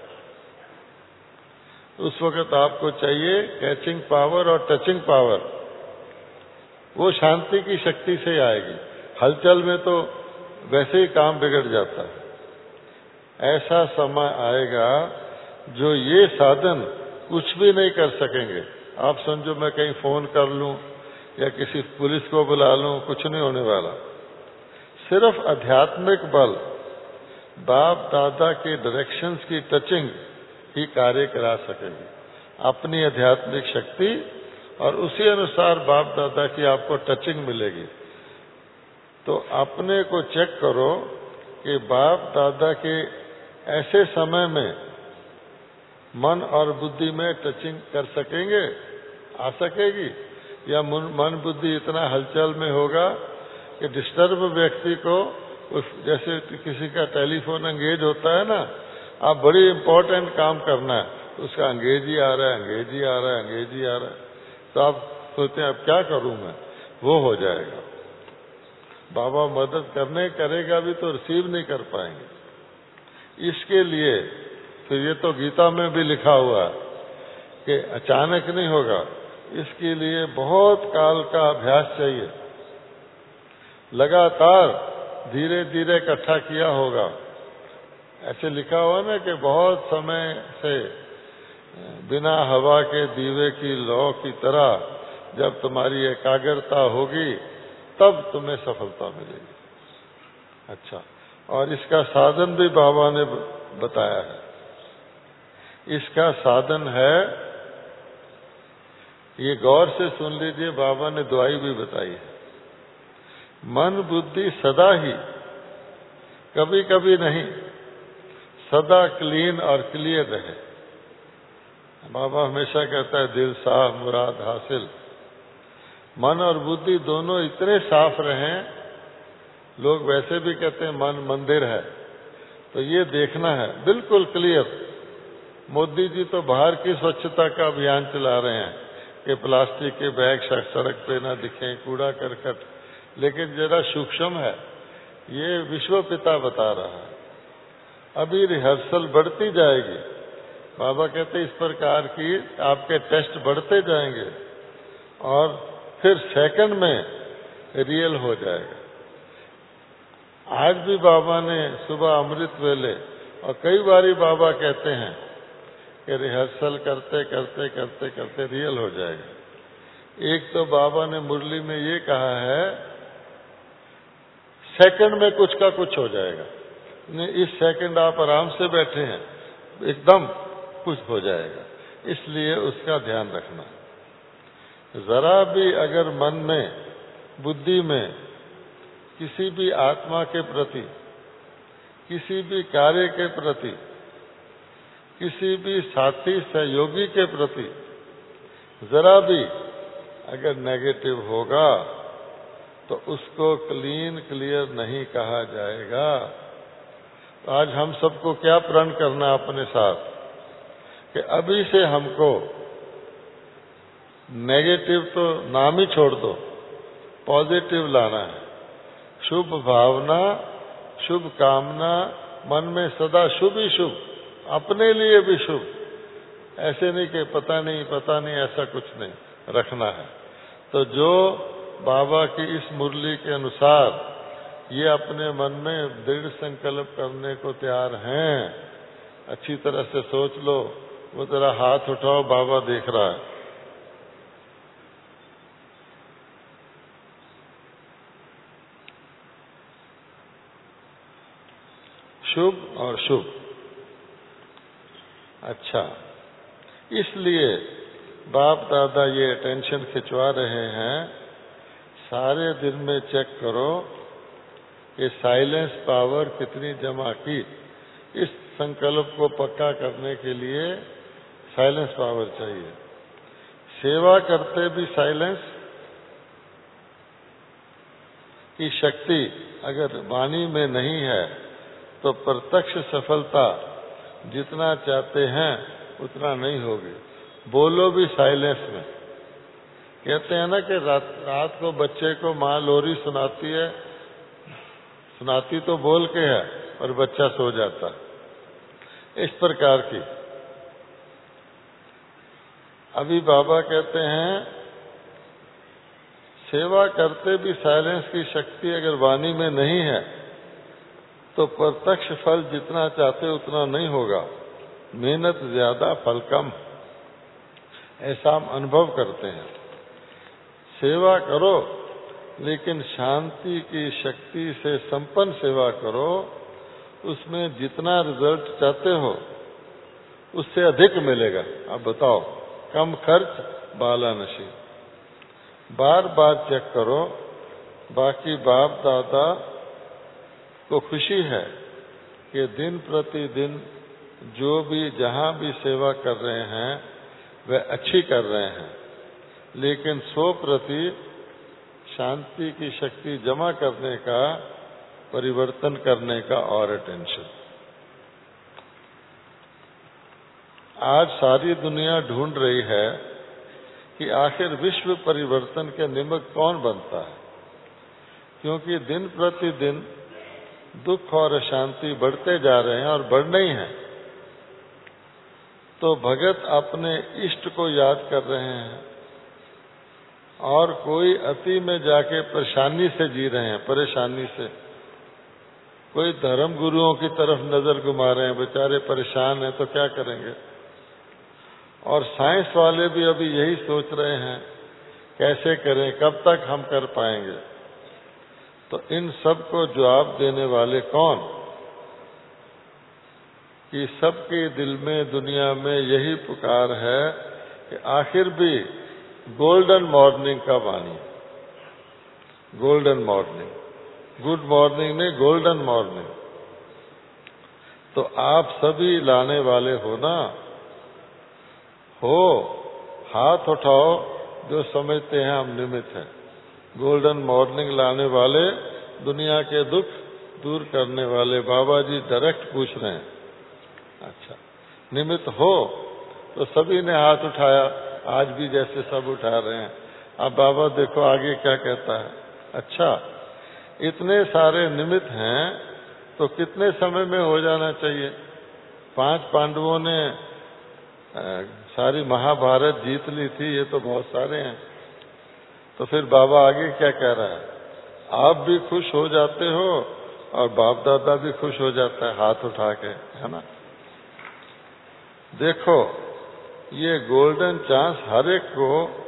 उस वक्त आपको चाहिए कैचिंग पावर और टचिंग पावर। वो शांति की शक्ति से आएगी। हलचल में तो वैसे ही काम बिगड़ जाता है। ऐसा समय आएगा जो ये साधन कुछ भी नहीं कर सकेंगे। आप समझो मैं कहीं फोन कर लूं या किसी पुलिस को बुला लूं, कुछ नहीं होने वाला। सिर्फ आध्यात्मिक बल, बाप दादा के डायरेक्शंस की टचिंग ही कार्य करा सकेगी। अपनी आध्यात्मिक शक्ति और उसी अनुसार बाप दादा की आपको टचिंग मिलेगी। तो अपने को चेक करो कि बाप दादा के ऐसे समय में मन और बुद्धि में टचिंग कर सकेंगे, आ सकेगी, या मन बुद्धि इतना हलचल में होगा कि डिस्टर्ब व्यक्ति को, उस जैसे किसी का टेलीफोन एंगेज होता है ना, आप बड़ी इंपॉर्टेंट काम करना है, उसका अंगेज ही आ रहा है, अंगेज ही आ रहा है, अंगेज ही आ रहा है, तो आप सोचते हैं अब क्या करूं मैं, वो हो जाएगा। बाबा मदद करने करेगा भी तो रिसीव नहीं कर पाएंगे। इसके लिए फिर ये तो गीता में भी लिखा हुआ है कि अचानक नहीं होगा, इसके लिए बहुत काल का अभ्यास चाहिए। लगातार धीरे धीरे इकट्ठा किया होगा। ऐसे लिखा हुआ ना कि बहुत समय से बिना हवा के दीवे की लौ की तरह जब तुम्हारी एकाग्रता होगी तब तुम्हें सफलता मिलेगी। अच्छा, और इसका साधन भी बाबा ने बताया है। इसका साधन है, ये गौर से सुन लीजिए, बाबा ने दुआई भी बताई है। मन बुद्धि सदा ही, कभी कभी नहीं, सदा क्लीन और क्लियर रहे। बाबा हमेशा कहता है दिल साफ मुराद हासिल। मन और बुद्धि दोनों इतने साफ रहें। लोग वैसे भी कहते हैं मन मंदिर है, तो ये देखना है बिल्कुल क्लियर। मोदी जी तो बाहर की स्वच्छता का अभियान चला रहे हैं कि प्लास्टिक के बैग सड़क पे ना दिखें, कूड़ा करकट, लेकिन जरा सूक्ष्म है। ये विश्व पिता बता रहा है। अभी रिहर्सल बढ़ती जाएगी। बाबा कहते इस प्रकार की आपके टेस्ट बढ़ते जाएंगे और फिर सेकंड में रियल हो जाएगा। आज भी बाबा ने सुबह अमृत वेले, और कई बारी बाबा कहते हैं कि रिहर्सल करते करते करते करते रियल हो जाएगा। एक तो बाबा ने मुरली में ये कहा है, सेकंड में कुछ का कुछ हो जाएगा। इस सेकंड आप आराम से बैठे हैं, एकदम कुछ हो जाएगा। इसलिए उसका ध्यान रखना। जरा भी अगर मन में बुद्धि में किसी भी आत्मा के प्रति, किसी भी कार्य के प्रति, किसी भी साथी सहयोगी के प्रति जरा भी अगर नेगेटिव होगा तो उसको क्लीन क्लियर नहीं कहा जाएगा। तो आज हम सबको क्या प्रण करना अपने साथ कि अभी से हमको नेगेटिव तो नाम ही छोड़ दो, पॉजिटिव लाना है। शुभ भावना, शुभ कामना, मन में सदा शुभ ही शुभ, अपने लिए भी शुभ। ऐसे नहीं कि पता नहीं पता नहीं, ऐसा कुछ नहीं रखना है। तो जो बाबा की इस मुरली के अनुसार ये अपने मन में दृढ़ संकल्प करने को तैयार हैं, अच्छी तरह से सोच लो। वो तेरा हाथ उठाओ, बाबा देख रहा है। शुभ और शुभ। अच्छा, इसलिए बाप दादा ये अटेंशन खिंचवा रहे हैं, सारे दिन में चेक करो कि साइलेंस पावर कितनी जमा की। इस संकल्प को पक्का करने के लिए साइलेंस पावर चाहिए। सेवा करते भी साइलेंस की शक्ति अगर वाणी में नहीं है तो प्रत्यक्ष सफलता जितना चाहते हैं उतना नहीं होगी। बोलो भी साइलेंस में। कहते हैं ना कि रात रात को बच्चे को माँ लोरी सुनाती है, सुनाती तो बोल के है और बच्चा सो जाता। इस प्रकार की अभी बाबा कहते हैं सेवा करते भी साइलेंस की शक्ति अगर वाणी में नहीं है तो प्रत्यक्ष फल जितना चाहते उतना नहीं होगा। मेहनत ज्यादा, फल कम, ऐसा हम अनुभव करते हैं। सेवा करो लेकिन शांति की शक्ति से संपन्न सेवा करो। उसमें जितना रिजल्ट चाहते हो उससे अधिक मिलेगा। अब बताओ, कम खर्च बाला नशी। बार बार चेक करो। बाकी बाप दादा को खुशी है कि दिन प्रतिदिन जो भी जहां भी सेवा कर रहे हैं वह अच्छी कर रहे हैं, लेकिन सौ प्रति शांति की शक्ति जमा करने का, परिवर्तन करने का और अटेंशन। आज सारी दुनिया ढूंढ रही है कि आखिर विश्व परिवर्तन के निमित्त कौन बनता है, क्योंकि दिन प्रतिदिन दुख और अशांति बढ़ते जा रहे हैं और बढ़ने ही हैं। तो भगत अपने इष्ट को याद कर रहे हैं और कोई अति में जाके परेशानी से जी रहे हैं, परेशानी से। कोई धर्म गुरुओं की तरफ नजर घुमा रहे हैं, बेचारे परेशान हैं तो क्या करेंगे। और साइंस वाले भी अभी यही सोच रहे हैं कैसे करें, कब तक हम कर पाएंगे। तो इन सब को जवाब देने वाले कौन? कि सबके दिल में दुनिया में यही पुकार है कि आखिर भी गोल्डन मॉर्निंग कब आनी। गोल्डन मॉर्निंग, गुड मॉर्निंग नहीं, गोल्डन मॉर्निंग। तो आप सभी लाने वाले हो ना? हो, हाथ उठाओ जो समझते हैं हम निमित्त हैं। गोल्डन मॉर्निंग लाने वाले, दुनिया के दुख दूर करने वाले बाबा जी डायरेक्ट पूछ रहे हैं। अच्छा, निमित्त हो तो सभी ने हाथ उठाया, आज भी जैसे सब उठा रहे हैं। अब बाबा देखो आगे क्या कहता है। अच्छा, इतने सारे निमित्त हैं तो कितने समय में हो जाना चाहिए? पांच पांडवों ने सारी महाभारत जीत ली थी, ये तो बहुत सारे हैं। तो फिर बाबा आगे क्या कह रहा है? आप भी खुश हो जाते हो और बाप दादा भी खुश हो जाता है हाथ उठा के, है ना। देखो, ये गोल्डन चांस हर एक को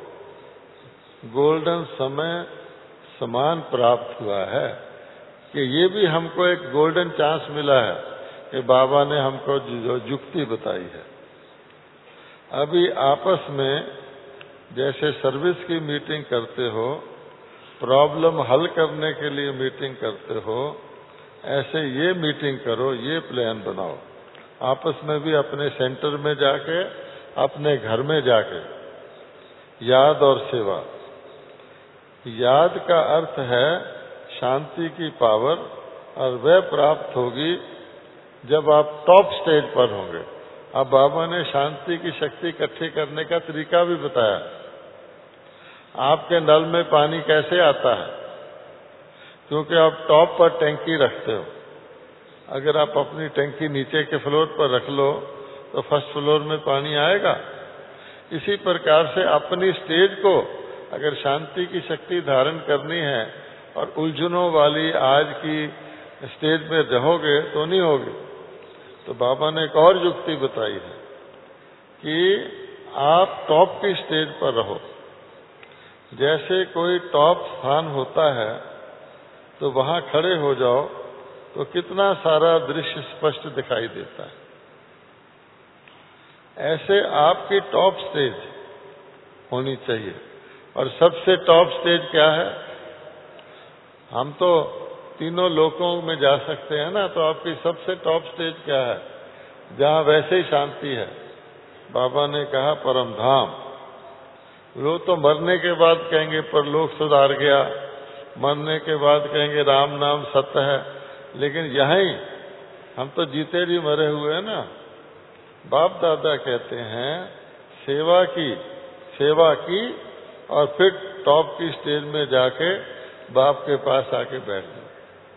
गोल्डन समय समान प्राप्त हुआ है कि ये भी हमको एक गोल्डन चांस मिला है कि बाबा ने हमको जो युक्ति बताई है। अभी आपस में जैसे सर्विस की मीटिंग करते हो, प्रॉब्लम हल करने के लिए मीटिंग करते हो, ऐसे ये मीटिंग करो, ये प्लान बनाओ। आपस में भी अपने सेंटर में जाके, अपने घर में जाके याद और सेवा। याद का अर्थ है शांति की पावर, और वह प्राप्त होगी जब आप टॉप स्टेज पर होंगे। अब बाबा ने शांति की शक्ति इकट्ठी करने का तरीका भी बताया। आपके नल में पानी कैसे आता है? क्योंकि आप टॉप पर टैंकी रखते हो। अगर आप अपनी टैंकी नीचे के फ्लोर पर रख लो तो फर्स्ट फ्लोर में पानी आएगा। इसी प्रकार से अपनी स्टेज को अगर शांति की शक्ति धारण करनी है और उलझनों वाली आज की स्टेज में रहोगे तो नहीं होगी। तो बाबा ने एक और युक्ति बताई है कि आप टॉप की स्टेज पर रहो। जैसे कोई टॉप स्थान होता है तो वहां खड़े हो जाओ तो कितना सारा दृश्य स्पष्ट दिखाई देता है। ऐसे आपकी टॉप स्टेज होनी चाहिए। और सबसे टॉप स्टेज क्या है? हम तो तीनों लोकों में जा सकते हैं ना, तो आपकी सबसे टॉप स्टेज क्या है जहां वैसे ही शांति है? बाबा ने कहा परम धाम। लोग तो मरने के बाद कहेंगे परलोक सुधार गया, मरने के बाद कहेंगे राम नाम सत्य है, लेकिन यहीं हम तो जीते जी मरे हुए हैं ना। बाप दादा कहते हैं सेवा की सेवा की और फिर टॉप की स्टेज में जाके बाप के पास आके बैठ जाओ।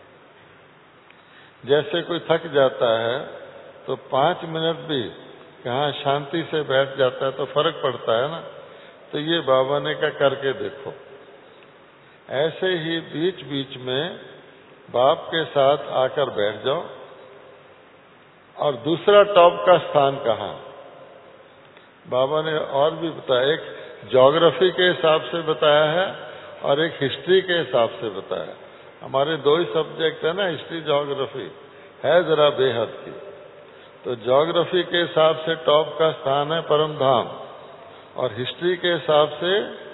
जैसे कोई थक जाता है तो पांच मिनट भी कहाँ शांति से बैठ जाता है तो फर्क पड़ता है ना। तो ये बाबा ने क्या करके देखो। ऐसे ही बीच बीच में बाप के साथ आकर बैठ जाओ। और दूसरा टॉप का स्थान कहाँ? बाबा ने और भी बताया, एक ज्योग्राफी के हिसाब से बताया है और एक हिस्ट्री के हिसाब से बताया। हमारे दो ही सब्जेक्ट है ना, हिस्ट्री ज्योग्राफी है जरा बेहद की। तो ज्योग्राफी के हिसाब से टॉप का स्थान है परम धाम और हिस्ट्री के हिसाब से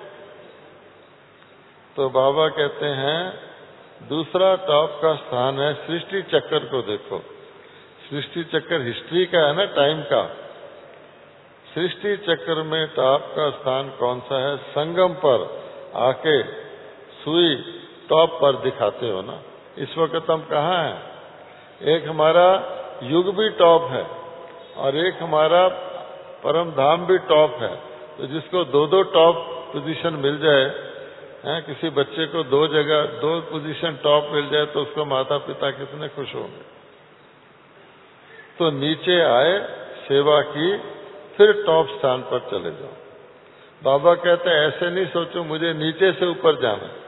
तो बाबा कहते हैं दूसरा टॉप का स्थान है सृष्टि चक्र को देखो। सृष्टि चक्र हिस्ट्री का है ना, टाइम का। सृष्टि चक्र में टॉप का स्थान कौन सा है? संगम पर आके सुई टॉप पर दिखाते हो ना। इस वक्त हम कहाँ हैं? एक हमारा युग भी टॉप है और एक हमारा परम धाम भी टॉप है। तो जिसको दो दो टॉप पोजीशन मिल जाए, हैं, किसी बच्चे को दो जगह दो पोजीशन टॉप मिल जाए तो उसको माता पिता कितने खुश होंगे। तो नीचे आए, सेवा की, फिर टॉप स्थान पर चले जाओ। बाबा कहते हैं ऐसे नहीं सोचो मुझे नीचे से ऊपर जाना है,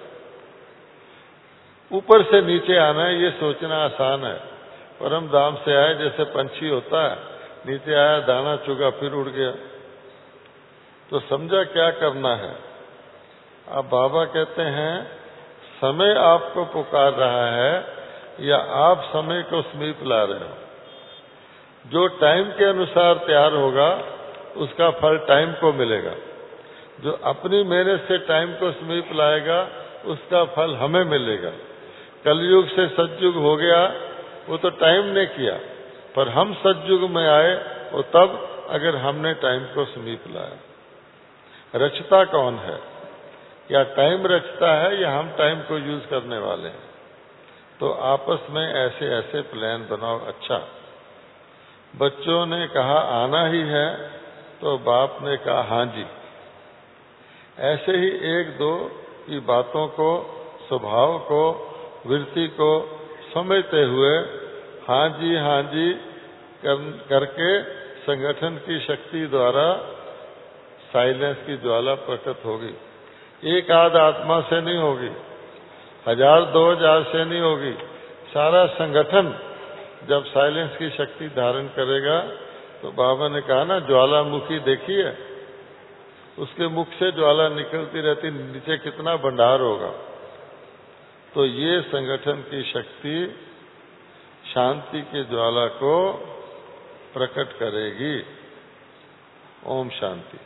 ऊपर से नीचे आना है, ये सोचना आसान है। परम धाम से आए जैसे पंछी होता है, नीचे आया दाना चुगा फिर उड़ गया। तो समझा क्या करना है। अब बाबा कहते हैं समय आपको पुकार रहा है या आप समय को समीप ला रहे हो। जो टाइम के अनुसार तैयार होगा उसका फल टाइम को मिलेगा। जो अपनी मेहनत से टाइम को समीप लाएगा उसका फल हमें मिलेगा। कलयुग से सतयुग हो गया वो तो टाइम ने किया, पर हम सतयुग में आए वो तब अगर हमने टाइम को समीप लाया। रचता कौन है? या टाइम रचता है या हम टाइम को यूज करने वाले हैं? तो आपस में ऐसे ऐसे प्लान बनाओ। अच्छा, बच्चों ने कहा आना ही है तो बाप ने कहा हाँ जी। ऐसे ही एक दो की बातों को, स्वभाव को, वृत्ति को समझते हुए हाँ जी हाँ जी कर, करके संगठन की शक्ति द्वारा साइलेंस की ज्वाला प्रकट होगी। एक आध आत्मा से नहीं होगी, हजार दो हजार से नहीं होगी। सारा संगठन जब साइलेंस की शक्ति धारण करेगा तो बाबा ने कहा ना ज्वालामुखी देखी है, उसके मुख से ज्वाला निकलती रहती, नीचे कितना भंडार होगा। तो ये संगठन की शक्ति शांति की ज्वाला को प्रकट करेगी। ओम शांति।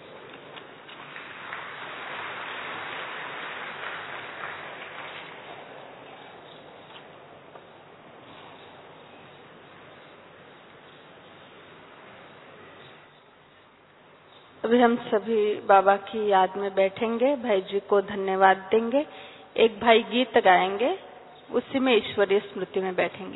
अभी हम सभी बाबा की याद में बैठेंगे, भाई जी को धन्यवाद देंगे, एक भाई गीत गाएंगे, उसी में ईश्वरीय स्मृति में बैठेंगे।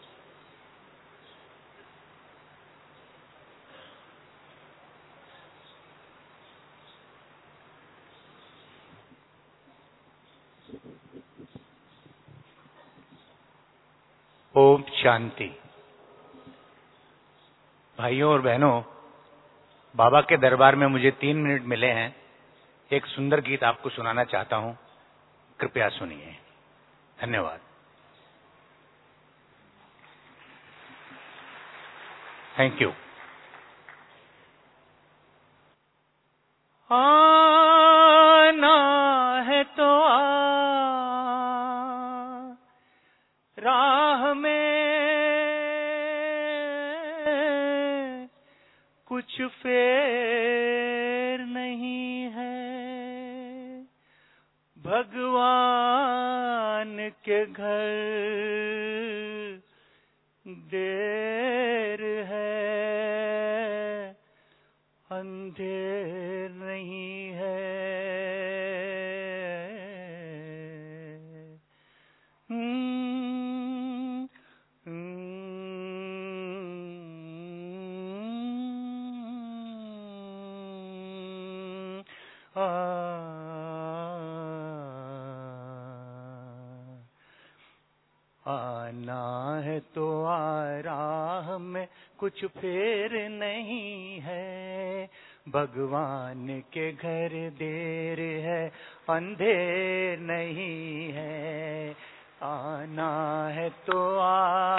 ओम शांति। भाइयों और बहनों, बाबा के दरबार में मुझे तीन मिनट मिले हैं। एक सुंदर गीत आपको सुनाना चाहता हूं, कृपया सुनिए। धन्यवाद। Thank you. आना है तो आ, राह में कुछ फेर नहीं है, भगवान के घर देर है, अंधेर नहीं है। हम्म, हम्म, आ, आना है तो आ, राह में कुछ फेर नहीं है, भगवान के घर देर है, अंधेर नहीं है। आना है तो आ,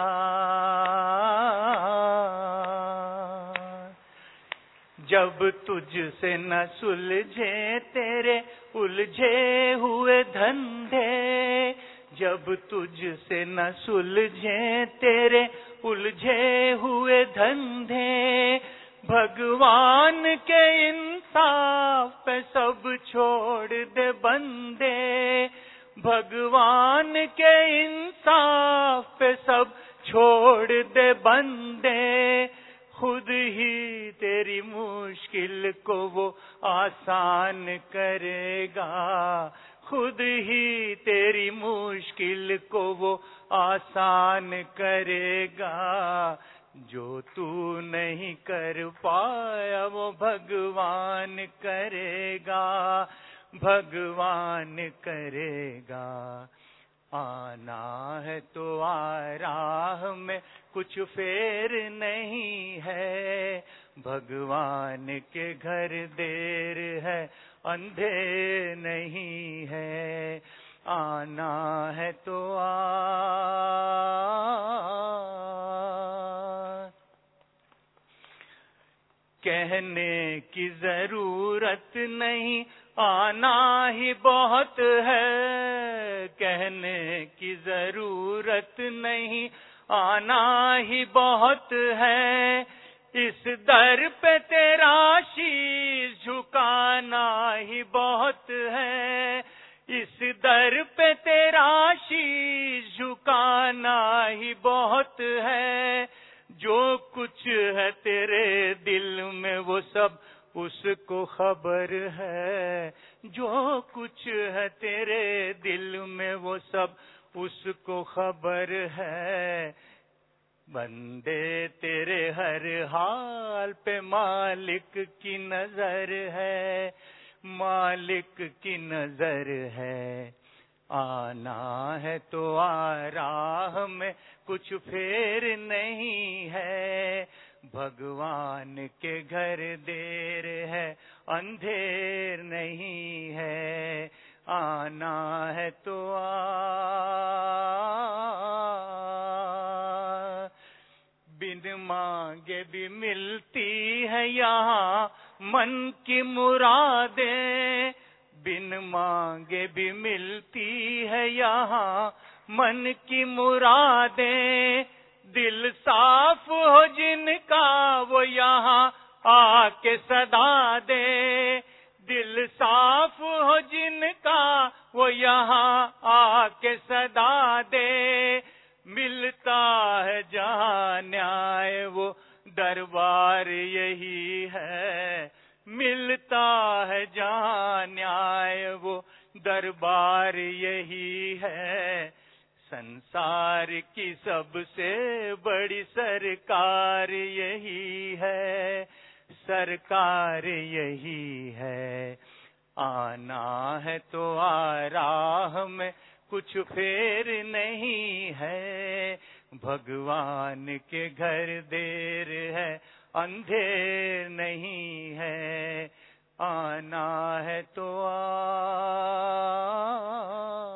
जब तुझसे न सुलझे तेरे उलझे हुए धंधे, जब तुझसे न सुलझे तेरे उलझे हुए धंधे, भगवान के इंसाफ पे सब छोड़ दे बंदे, भगवान के इंसाफ पे सब छोड़ दे बंदे, खुद ही तेरी मुश्किल को वो आसान करेगा, खुद ही तेरी मुश्किल को वो आसान करेगा, जो तू नहीं कर पाया वो भगवान करेगा, भगवान करेगा। आना है तो आ, राह में कुछ फेर नहीं है, भगवान के घर देर है, अंधेर नहीं है। आना है तो आ, कहने की जरूरत नहीं, आना ही बहुत है, कहने की जरूरत नहीं, आना ही बहुत है। इस दर पे तेरा शीश झुकाना ही बहुत है, इस दर पे तेरा शीश झुकाना ही बहुत है। जो कुछ है तेरे दिल में वो सब उसको खबर है, जो कुछ है तेरे दिल में वो सब उसको खबर है। बंदे तेरे हर हाल पे मालिक की नजर है, मालिक की नजर है। आना है तो आ, राह में कुछ फेर नहीं है, भगवान के घर देर है, अंधेर नहीं है। आना है तो आ, बिन मांगे भी मिलती है यहाँ मन की मुरादें, बिन मांगे भी मिलती है यहाँ मन की मुरादें। दिल साफ हो जिनका वो यहाँ आके सदा दे, दिल साफ हो जिनका वो यहाँ आके सदा दे। मिलता है जहाँ न्याय वो दरबार यही है, मिलता है जहाँ न्याय वो दरबार यही है। संसार की सबसे बड़ी सरकार यही है, सरकार यही है। आना है तो आ, राह में कुछ फेर नहीं है, भगवान के घर देर है, अंधेर नहीं है। आना है तो आ